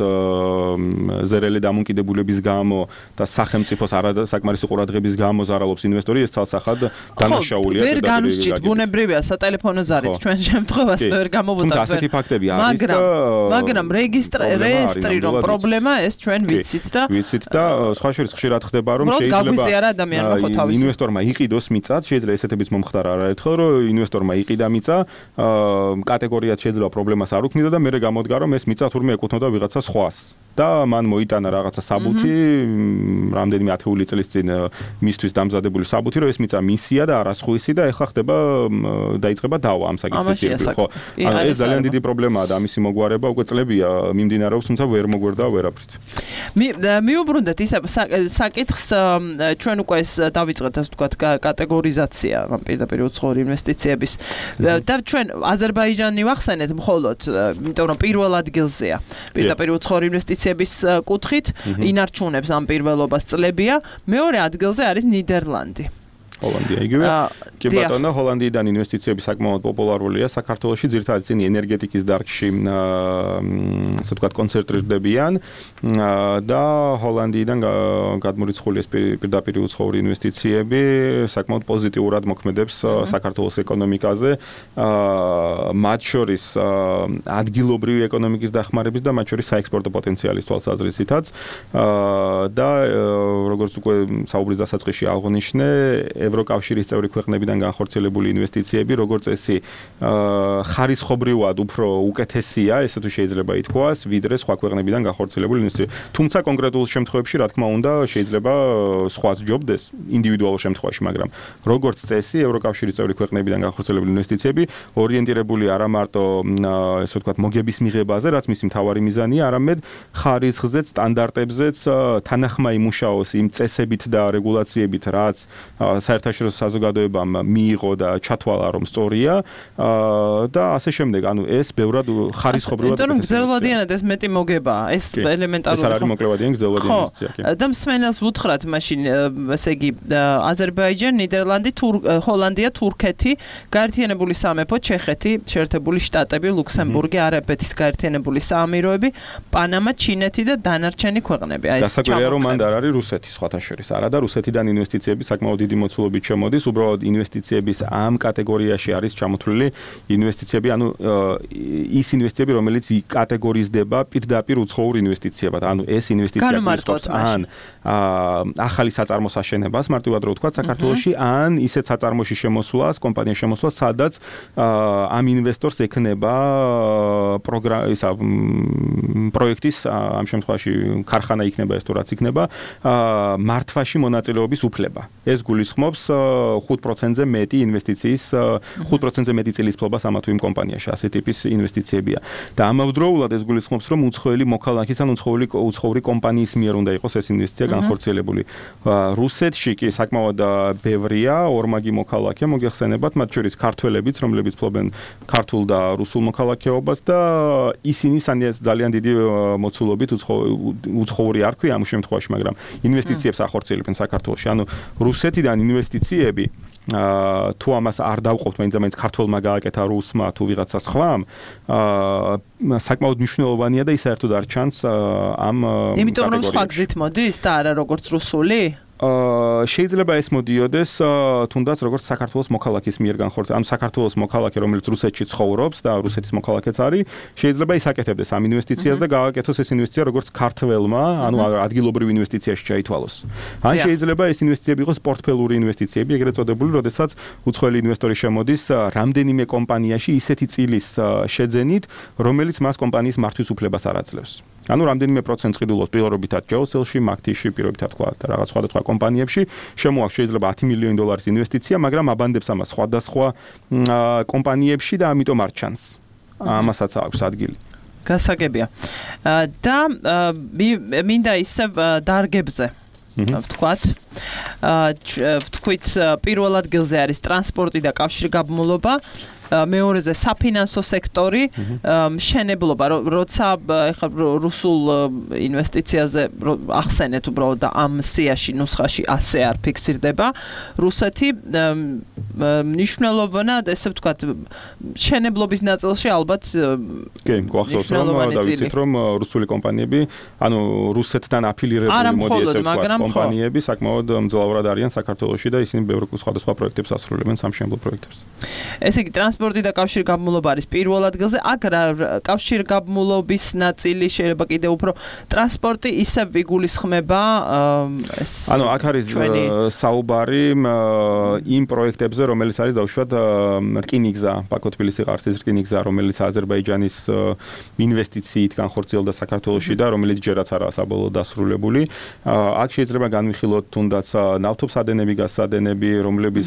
ზერელი დამოკიდებულების გამო და სახელმწიფოს არასაკმარისი ყურადღების გამო ზარალობს ინვესტორი, ეს ცალსახად დანაშაულია. ვერ განვსჭით, ბუნებრივია სატელეფონო ზარით, ჩვენ შემთხვევას ვერ გამოვუდგეთ. თუმცა ასეთი ფაქტები არის და მაგრამ რეესტრი რომ პრობლემა ეს ჩვენ ვიცით და სხვა შორის ხშირად ხდება რომ შეიძლება ინვესტორმა იყიდოს მიწა, შეიძლება ესეთებიც მომხდარა არაერთხელ, რომ ინვესტორმა იყიდა მიწა, კატეგორიად შეიძლება პრობლემას არ უქმნიდა და მერე გამოდგა რომ ეს მიწა თურმე ეკუთვნოდა ვიღაცა სხვას. და მან მოიტანა რაღაცა საბუთი, რამდენიმე ათეული წლის წინ მისთვის დამზადებული საბუთი, რომ ეს მიწა მისია და არა სხვისი და ეხლა ხდება დაიწყება დავა ამ საკითხის. ხო, ანუ ეს ძალიან დიდი პრობლემაა და ამისი მოგვარება უკვე წლებია მიმდინარეობს, თუმცა ვერ მოგვერდა ვერაფრით. მიუბრუნდეთ ისე საკითხს, ჩვენ უკვე ეს დავიწყეთ ასე ვთქვათ კატეგორიზაცია პირდაპირ უცხოური ინვესტიციების და ჩვენ აზერბაიჯანი ვახსენეთ მხოლოდ, იმიტომ რომ პირველ ადგილზეა პირდაპირ უცხოური ინვესტიციების კუთხით ინარჩუნებს ამ პირველობას წლებია, მეორე ადგილზე არის ნიდერლანდი. ჰოლანდია იგივე. კი ბატონო, ჰოლანდიიდან ინვესტიციები საკმაოდ პოპულარულია საქართველოში, ძირითადად წინ ენერგეტიკის დარგში ასე ვთქვათ კონცენტრირდებიან და ჰოლანდიიდან გადმორიცხული ეს პირდაპირ უცხოური ინვესტიციები საკმაოდ პოზიტიურად მოქმედებს საქართველოს ეკონომიკაზე, მათ შორის ადგილობრივი ეკონომიკის დახმარების და მათ შორის საექსპორტო პოტენციალის თვალსაზრისითაც და როგორც უკვე საუბრის დასაწყისში აღნიშნე, ევროკავშირის წევრი ქვეყნებიდან განხორციელებული ინვესტიციები, როგორც წესი, ხარისხობრივად უფრო უკეთესია, ესე თუ შეიძლება ითქვას, ვიდრე სხვა ქვეყნებიდან განხორციელებული ინვესტიციები. თუმცა კონკრეტულ შემთხვევებში, რა თქმა უნდა, შეიძლება სხვა სჯობდეს ინდივიდუალურ შემთხვევაში, მაგრამ როგორც წესი, ევროკავშირის წევრი ქვეყნებიდან განხორციელებული ინვესტიციები ორიენტირებული არა მარტო, ესე ვთქვათ, მოგების მიღებაზე, რაც მისი მთავარი მიზანია, არამედ ხარისხზეც, სტანდარტებზეც თანახმა იმუშაოს იმ წესებით და რეგულაციებით, რაც საერთაშორისო საზოგადოებამ მიიღო და ჩათვალა, რომ სწორია და ასე შემდეგ. ანუ ეს ბევრად ხარისხობრივად იმიტომ რომ გრძელვადიანად ეს მეტი მოგებაა, ეს ელემენტარული. ეს არ არის მოკლევადიანი გრძელვადიანი ინვესტიცია, კი. და მსმენელს ვუთხრათ მაშინ, ესე იგი, აზერბაიჯანი, ნიდერლანდი, ჰოლანდია, თურქეთი, გაერთიანებული სამეფო, ჩეხეთი, შეერთებული შტატები, ლუქსემბურგი, არაბეთის გაერთიანებული საამიროები, პანამა, ჩინეთი და დანარჩენი ქვეყნები. აი ეს დასაკვირია რომ მანდ არ არის რუსეთი სხვათა შორის. არა და რუსეთიდან ინვესტიციები საკმაოდ დიდი მოცულობით შემოდის. უბრალოდ ინვესტიციების ამ კატეგორიაში არის ჩამოთვლილი ინვესტიციები, ანუ ის ინვესტიციები, რომელიც კატეგორიზდება პირდაპირ უცხოურ ინვესტიციებად. ანუ ეს ინვესტიცია გულისხმობს ან ახალი საწარმოს აშენებას, მარტივად რო ვთქვათ, საქართველოში, ან ისეთ საწარმოში შემოსვლას, კომპანიაში შემოსვლას, სადაც ამ ინვესტორს ექნება პროექტის ამ შემთხვევაში ქარხანა იქნება ეს თუ რაც იქნება მართვაში მონაწილეობის უფლება. ეს გულისხმობს 5%-ზე მეტი ინვესტიციის 5%-ზე მეტი წილისფლობას ამა თუ იმ კომპანიაში, ასე ტიპის ინვესტიციებია. და ამავდროულად ეს გულისხმობს, რომ უცხოელი მოქალაქის ან უცხოური კომპანიის მიერ უნდა იყოს ეს ინვესტიცია განხორციელებული. რუსეთში კი საკმაოდ ბევრია ორმაგი მოქალაქე, მოგეხსენებათ, მათ შორის ქართველებიც, რომლებიც ფლობენ ქართულ და რუსულ მოქალაქეობას და ისინი ძალიან დიდი მოცულობით უცხოური არ ქვია ამ შემთხვევაში, მაგრამ ინვესტიციებს ახორციელებენ საქართველოში. ანუ რუსეთიდან ინვესტიციები თუ ამას არ დავყოფთ, მაინც ქართველმა გააკეთა რუსმა თუ ვიღაცა სხვამ, საკმაოდ მნიშვნელოვანია და ის საერთოდ არ ჩანს ამ კატეგორიაში. იმიტომ რომ სხვა გზით მოდის და არა როგორც რუსული? შეიძლება ეს მოდიოდეს თუნდაც როგორც საქართველოს მოქალაქის მიერ განხორციელებული. ანუ საქართველოს მოქალაქე, რომელიც რუსეთში ცხოვრობს და რუსეთის მოქალაქეც არის, შეიძლება ის აკეთებდეს ამ ინვესტიციას და გააკეთოს ეს ინვესტიცია როგორც ქართველმა, ანუ ადგილობრივ ინვესტიციაში ჩაითვალოს. ან შეიძლება ეს ინვესტიციები იყოს პორტფელური ინვესტიციები, ეგრეთ წოდებული, როდესაც უცხოელი ინვესტორი შემოდის რამდენიმე კომპანიაში ისეთი წილის შეძენით, რომელიც მას კომპანიის მართვის უფლებას არ აძლევს. ანუ რამდენიმე პროცენტს ყიდულობს პირობითად ჯეოსელში, მაგთიში, პირობითად თქვა და რაღაც სხვადასხვა კომპანიებში შემოაქვს შეიძლება $10 მილიონ ინვესტიცია, მაგრამ აბანდებს ამას სხვადასხვა კომპანიებში და ამიტომ არ ჩანს. ამასაც აქვს ადგილი. გასაგებია. და მინდა ისევ დარგებზე ვთქვათ. ვთქვით, პირველ ადგილზე არის ტრანსპორტი და კავშირგაბმულობა. მეორეზე საფინანსო სექტორი, მშენებლობა, როცა ეხლა რუსულ ინვესტიციაზე ახსენეთ უბრალოდ და ამ სიაში ნუსხაში ასე არ ფიქსირდება. რუსეთი მნიშვნელოვნად, ესე ვთქვათ, მშენებლობის ნაწილში ალბათ კი, გვახსოვს რომ დავიცით რომ რუსული კომპანიები, ანუ რუსეთთან აფილირებული მოდი ესე ვთქვათ, კომპანიები საკმაოდ მძლავრად არიან საქართველოში და ისინი ბევრ სხვადასხვა პროექტებს ასრულებენ, სამშენებლო პროექტებს. ესე იგი ტრანსპორტი და კავშირგაბმულობა არის პირველ ადგილზე. აქ კავშირგაბმულობის ნაწილი შეიძლება კიდევ უფრო ტრანსპორტი ისევ იგულისხმება ეს. ანუ აქ არის საუბარი იმ პროექტებზე, რომელიც არის დავუშვათ რკინიგზა, ბაქო-თბილისი-ყარსის რკინიგზა, რომელიც აზერბაიჯანის ინვესტიციით განხორციელდა საქართველოში და რომელიც ჯერაც არაა საბოლოო დასრულებული. აქ შეიძლება განვიხილოთ თუნდაც ნავთობსადენები, გაზსადენები, რომლების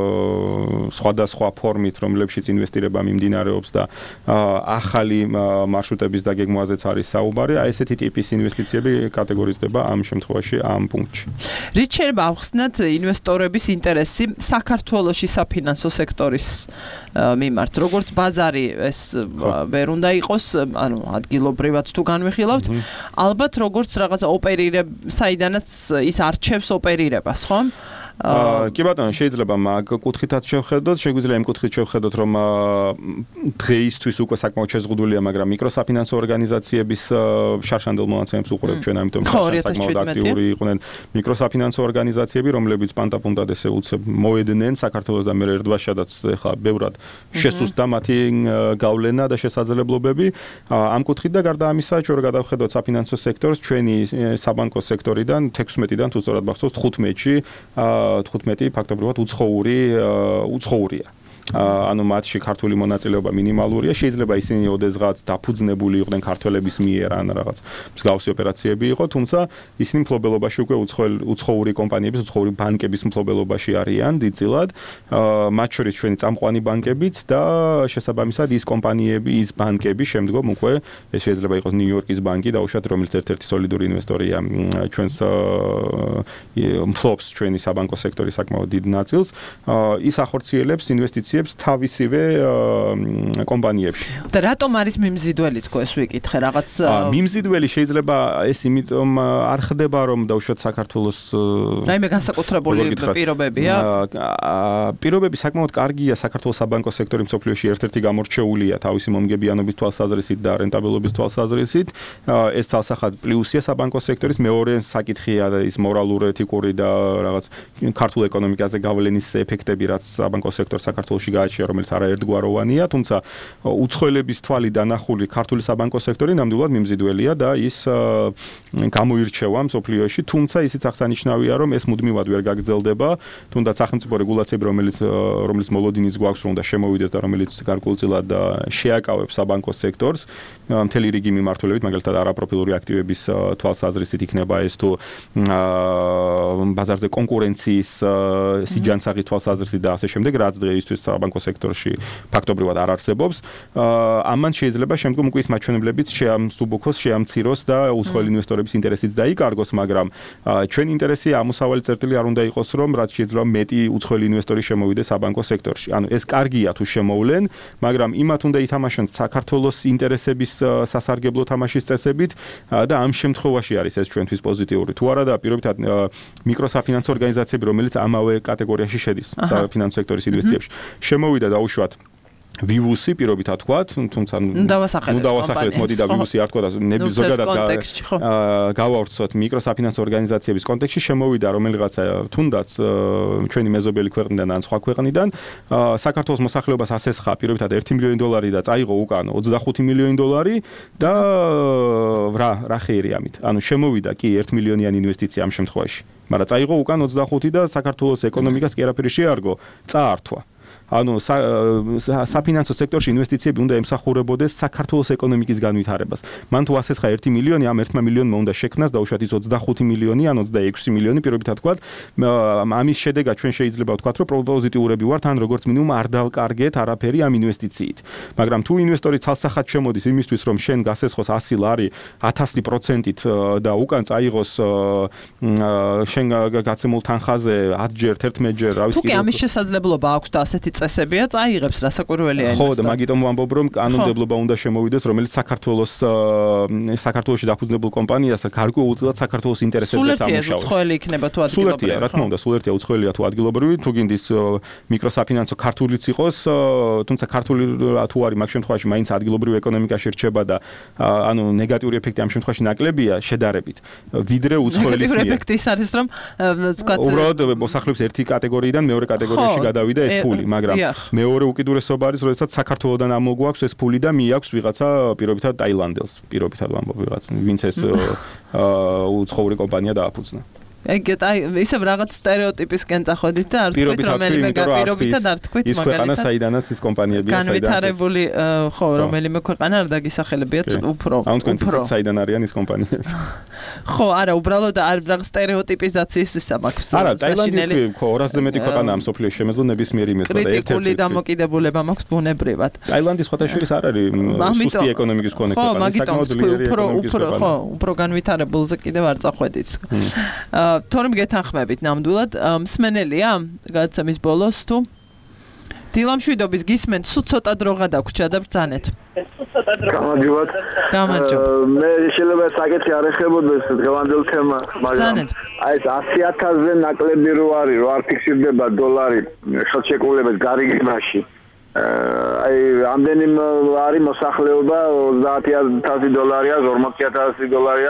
სხვადასხვა ფორმით, რომლებშიც ინვესტირება მიმდინარეობს და ახალი მარშრუტების დაგეგმვაზეც არის საუბარი. აი ესეთი ტიპის ინვესტიციები კატეგორიზდება ამ შემთხვევაში ამ პუნქტში. რით შეიძლება ავხსნათ ინვესტორების ინტერესი საქართველოში საფინანსო სექტორის მიმართ? როგორც ბაზარი ეს ვერ უნდა იყოს, ანუ ადგილობრივად თუ განვიხილავთ, ალბათ როგორც რაღაცა ოპერირება, საიდანაც ის არჩევს ოპერირებას, ხო? კი ბატონო, შეიძლება მაგ კუთხითაც შევხედოთ, შეგვიძლია იმ კუთხით შევხედოთ, რომ დღეისთვის უკვე საკმაოდ შეზღუდულია, მაგრამ მიკროსაფინანსო ორგანიზაციების შარშანდელ მონაცემებს უყურებთ ჩვენ, ამიტომ საკმაოდ აქტიური იყვნენ მიკროსაფინანსო ორგანიზაციები, რომლებიც პანტაპუნტად ესე უცებ მოედნენ საქართველოს და მე ერთბაშადაც ეხლა ბევრად შესუსტდა მათი გავლენა და შესაძლებლობები. ამ კუთხით და გარდა ამისა, ჩვენ რო გადავხედოთ საფინანსო სექტორს, ჩვენი საბანკო სექტორიდან 16-დან თუ სწორად მახსოვს 15-ში 15 ფაქტობრივად უცხოურია. ანუ მათში ქართული მონაწილეობა მინიმალურია. შეიძლება ისინი ოდესღაც დაფუძნებული იყვნენ ქართველების მიერ ან რაღაც მსგავსი ოპერაციები იყო, თუმცა ისინი მფლობელობაში უკვე უცხოური კომპანიების, უცხოური ბანკების მფლობელობაში არიან დიდწილად. მათ შორის ჩვენი წამყვანი ბანკებიც და შესაბამისად ის კომპანიები, ის ბანკები შემდგომ უკვე ეს შეიძლება იყოს ნიუ-იორკის ბანკი და უშუალოდ რომელიც ერთ-ერთი სოლიდური ინვესტორია ჩვენს მფლობს ჩვენი საბანკო სექტორის საკმაოდ დიდ ნაწილს. ის ახორციელებს ინვესტიციებს თავისივე კომპანიებში. და რატომ არის მიმზიდველი თქო ეს ვიკითხე რაღაც მიმზიდველი შეიძლება ეს იმიტომ არ ხდება რომ დაუშვათ საქართველოს რაიმე განსაკუთრებული პირობებია? პირობები საკმაოდ კარგია საქართველოს საბანკო სექტორი მსოფლიოში ერთ-ერთი გამორჩეულია თავისი მომგებიანობის თვალსაზრისით და რენტაბილობის თვალსაზრისით. ეს ცალსახად პლუსია საბანკო სექტორის, მეორე საკითხია ის მორალური, ეთიკური და რაღაც ქართულ ეკონომიკაზე გავლენის ეფექტები, რაც საბანკო სექტორს საქართველოს გააჩნია, რომელიც არაერთგვაროვანია, თუმცა უცხოელების თვალი დანახული ქართული საბანკო სექტორი ნამდვილად მიმზიდველია და ის გამოირჩევა მსოფლიოში, თუმცა ისიც აღსანიშნავია, რომ ეს მუდმივად ვერ გაგრძელდება, თუნდაც სახელმწიფო რეგულაციები, რომელიც მოლოდინიც გვაქვს, რომ უნდა შემოვიდეს და რომელიც გარკვეულწილად შეაკავებს საბანკო სექტორს, მთელი რიგი მიმართულებით, მაგალითად არაპროფილური აქტივების თვალსაზრისით იქნება ეს თუ ბაზარზე კონკურენციის სიჯანსაღის თვალსაზრისით და ასე შემდეგ, რაც დღეისთვის საბანკო სექტორში ფაქტობრივად არ არსებობს. ამან შეიძლება შემდგომ უკვე ის მაჩვენებლებიც შეამსუბუქოს, შეამციროს და უცხოელი ინვესტორების ინტერესიც დაიკარგოს, მაგრამ ჩვენი ინტერესია ამოსავალი წერტილი არ უნდა იყოს, რომ რაც შეიძლება მეტი უცხოელი ინვესტორი შემოვიდეს საბანკო სექტორში. ანუ ეს კარგია თუ შემოვლენ, მაგრამ იმათ უნდა ითამაშონ საქართველოს ინტერესების სასარგებლო თამაშის წესებით და ამ შემთხვევაში არის ეს ჩვენთვის პოზიტიური. თუ არა და პირობითად მიკროსაფინანსო ორგანიზაციები, რომელიც ამავე კატეგორიაში შედის საფინანსო სექტორის ინვესტიციებში, შემოვიდა დაუშვათ ვივუსი პირობითად თქვათ, თუმცა დავასახელეთ, მოდი და ვივუსი არ თქვა და ზოგადად გავავრცოთ მიკროსაფინანსო ორგანიზაციების კონტექსტში შემოვიდა რომელიღაცა თუნდაც ჩვენი მეზობელი ქვეყნიდან ან სხვა ქვეყნიდან საქართველოს მოსახლეობას ასესხა პირობითად $1 მილიონი და წაიღო უკან $25 მილიონი და რა ხეირი ამით. ანუ შემოვიდა კი 1 მილიონიანი ინვესტიცია ამ შემთხვევაში, მაგრამ წაიღო უკან 25 და საქართველოს ეკონომიკას კი არაფერი შეარგო, წაართვა. ანუ საფინანსო სექტორში ინვესტიციები უნდა ემსახურებოდეს საქართველოს ეკონომიკის განვითარებას. მან თუ ასესხა 1 მილიონი, ამ 1 მილიონმა უნდა შექმნას დაუშვათ ის 25 მილიონი ან 26 მილიონი პირობითად თქვათ. ამის შედეგად ჩვენ შეიძლება ვთქვათ, რომ პოზიტიურები ვართ, ან როგორც მინიმუმ არ დავკარგეთ არაფერი ამ ინვესტიციით. მაგრამ თუ ინვესტორი ცალსახად შემოდის იმისთვის, რომ შენ გასესხოს 100 ლარი 1000%-ით და უკან წაიღოს შენ გაცემულ თანხაზე 10 ჯერ, 11 ჯერ, რა ვიცი. თუ კი ამის შესაძლებლობა აქვს და ასეთი წესებია, წაიღებს რასაკვირველია ინვესტორი. ხო, და მაგიტომ ვამბობ, რომ კანონმდებლობა უნდა შემოვიდეს, რომელიც საქართველოში დაფუძნებულ კომპანიას გარკვეულწილად საქართველოს ინტერესებზე წამოშავს. სულ უცხოელი იქნება თუ ადგილობრივი. სულ ერთია, რა თქმა უნდა, სულ ერთია უცხოელია თუ ადგილობრივი, თუ გინდის მიკროსაფინანსო ქართულიც იყოს, თუმცა ქართული თუ არის მაგ შემთხვევაში მაინც ადგილობრივი ეკონომიკაში რჩება და ანუ ნეგატიური ეფექტი ამ შემთხვევაში ნაკლებია შედარებით. ვიდრე უცხოელის მიერ. ნეგატიური ეფექტი ის არის, რომ ვთქვათ, უბრალოდ მოსახლეობის ერთი კატეგორიიდან მეორე კატეგორიაში გადავიდა ეს ფული, მაგრამ მეორე უკიდურესობა არის, როდესაც საქართველოსდან ამოგვაქვს ეს ფული და მიაქვს ვიღაცა პირობითად ტაილანდელს, პირობითად ვამბობ ვიღაც, ვინც ეს უცხოური კომპანია დააფუძნა. ისევ რაღაც სტერეოტიპისკენ წახვედით და არ თქვით რომელიმე პირობითად არ თქვით მაგალითად ის ქვეყანა საიდანაც ის კომპანიებია განვითარებული ხო რომელიმე ქვეყანა არ დაგისახელებიათ უფრო საიდან არიან ის კომპანიები ხო არა უბრალოდ არ რაღაც სტერეოტიპიზაციის ისა მაქვს არა ტაილანდი ხო 200-ზე მეტი ქვეყანაა მსოფლიოში შემეძლო ნებისმიერ იმედს და კრიტიკული დამოკიდებულება მაქვს ბუნებრივად ტაილანდი სხვადასხვა არ არის სუსტი ეკონომიკის მქონე ქვეყანა საკმაოდ ძლიერი ეკონომიკის ქვეყანა უფრო განვითარებულზე კიდევ არ წახვედით თორემ გეთანხმებით ნამდვილად მსმენელია გადაცემის ბოლოს თუ დილამშვიდობის გისმენთ სულ ცოტა დროღა დაგვრჩა და ბრძანეთ გამარჯობათ მე შეიძლება საკითხი არ ეხებოდეს დღევანდელ თემას მაგრამ აი ეს 100,000-ზე ნაკლები რო არის რო არ ფიქსირდება დოლარი შოჩეკულების გარიგებაში აი ამდენი არის მოსახლეობა $30,000 $40,000 აქვს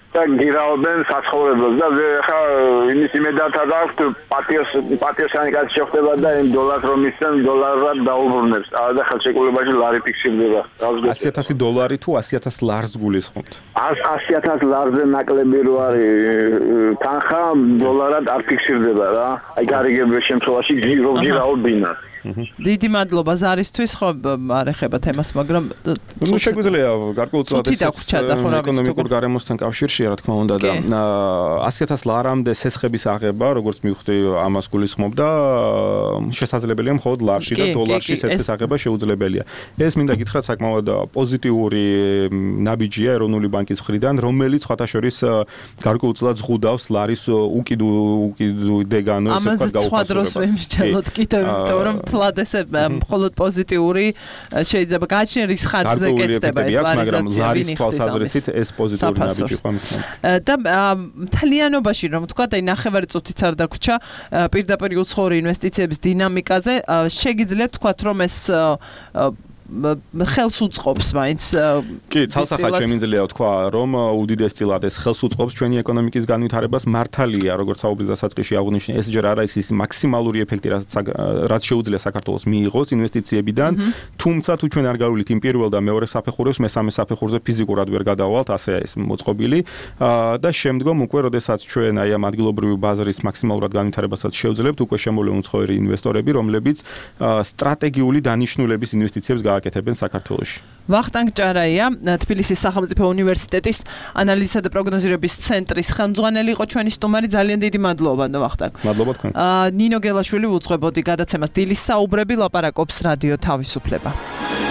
და გირაობენ საცხოვრებლებს და ხა იმის იმედად აქვს პატიოსანი კაცი შეხვდება და იმ დოლარს რომ ისწენ დოლარად დაუბრუნებს და ხელშეკრულებაში ლარი ფიქსირდება. $100,000 თუ $100,000 ლარს გულისხმობთ? 100,000 ლარზე ნაკლები რო არის თანხა დოლარად არ ფიქსირდება რა. აი გარიგებების შემთხვევაში გირაობინა. დიდი მადლობა ზარისთვის, ხო არ ეხება თემას, მაგრამ შეგვიძლია გარკვეულწილად ეკონომიკურ გარემოსთან კავშირში, რა თქმა უნდა და $100,000 ლარამდე სესხების აღება, როგორც მივხვდი, ამას გულისხმობდა, შესაძლებელია მხოლოდ ლარში და დოლარში სესხების აღება შეუძლებელია. ეს მინდა გითხრათ საკმაოდ პოზიტიური ნაბიჯია ეროვნული ბანკის მხრიდან, რომელიც სხვათაშორის გარკვეულწილად ზღუდავს ლარის უკიდურდეგანო ესე ვთქვათ გაუხასურებას. ამაზე სხვა დროს ვიმსჯელოთ კიდევ, იმიტომ რომ თლად ესე მხოლოდ პოზიტიური შეიძლება გააჩნია რის ხარჯზე კეთდება ეს ლარიზაცია ვინი თვალსაზრისით ეს პოზიტიური ნაბიჯი იყო მისთან. და მთლიანობაში რომ თქვა და ნახევარი წუთიც არ დაგვრჩა პირდაპირ უცხოური ინვესტიციების დინამიკაზე შეგიძლიათ თქვათ რომ ეს ხელს უწყობს მაინც კი ცალსახად შემიძლია ვთქვა რომ უდიდესწილად ეს ხელს უწყობს ჩვენი ეკონომიკის განვითარებას მართალია როგორც საუბრის დასაწყისში აღნიშნე ეს ჯერ არ არის ის მაქსიმალური ეფექტი რაც შეუძლია საქართველოს მიიღოს ინვესტიციებიდან თუმცა თუ ჩვენ არ გავივლით იმ პირველ და მეორე საფეხურებს მესამე საფეხურზე ფიზიკურად ვერ გადავალთ ასე ეს მოწყობილი და შემდგომ უკვე როდესაც ჩვენ აი ამ ადგილობრივი ბაზრის მაქსიმალურად განვითარებასაც შევძლებთ უკვე შემოვლენ უცხოური ინვესტორები რომლებიც სტრატეგიული დანიშნულების ინვესტიციებს აკეთებენ საქართველოში. ვახტანგ ჭარაია, თბილისის სახელმწიფო უნივერსიტეტის ანალიზისა და პროგნოზირების ცენტრის ხელმძღვანელი იყო ჩვენი სტუმარი. ძალიან დიდი მადლობა, ვახტანგ. მადლობა თქვენ. ნინო გელაშვილი უძღვებოდი გადაცემას დილის საუბრები ლაპარაკობს რადიო თავისუფლება.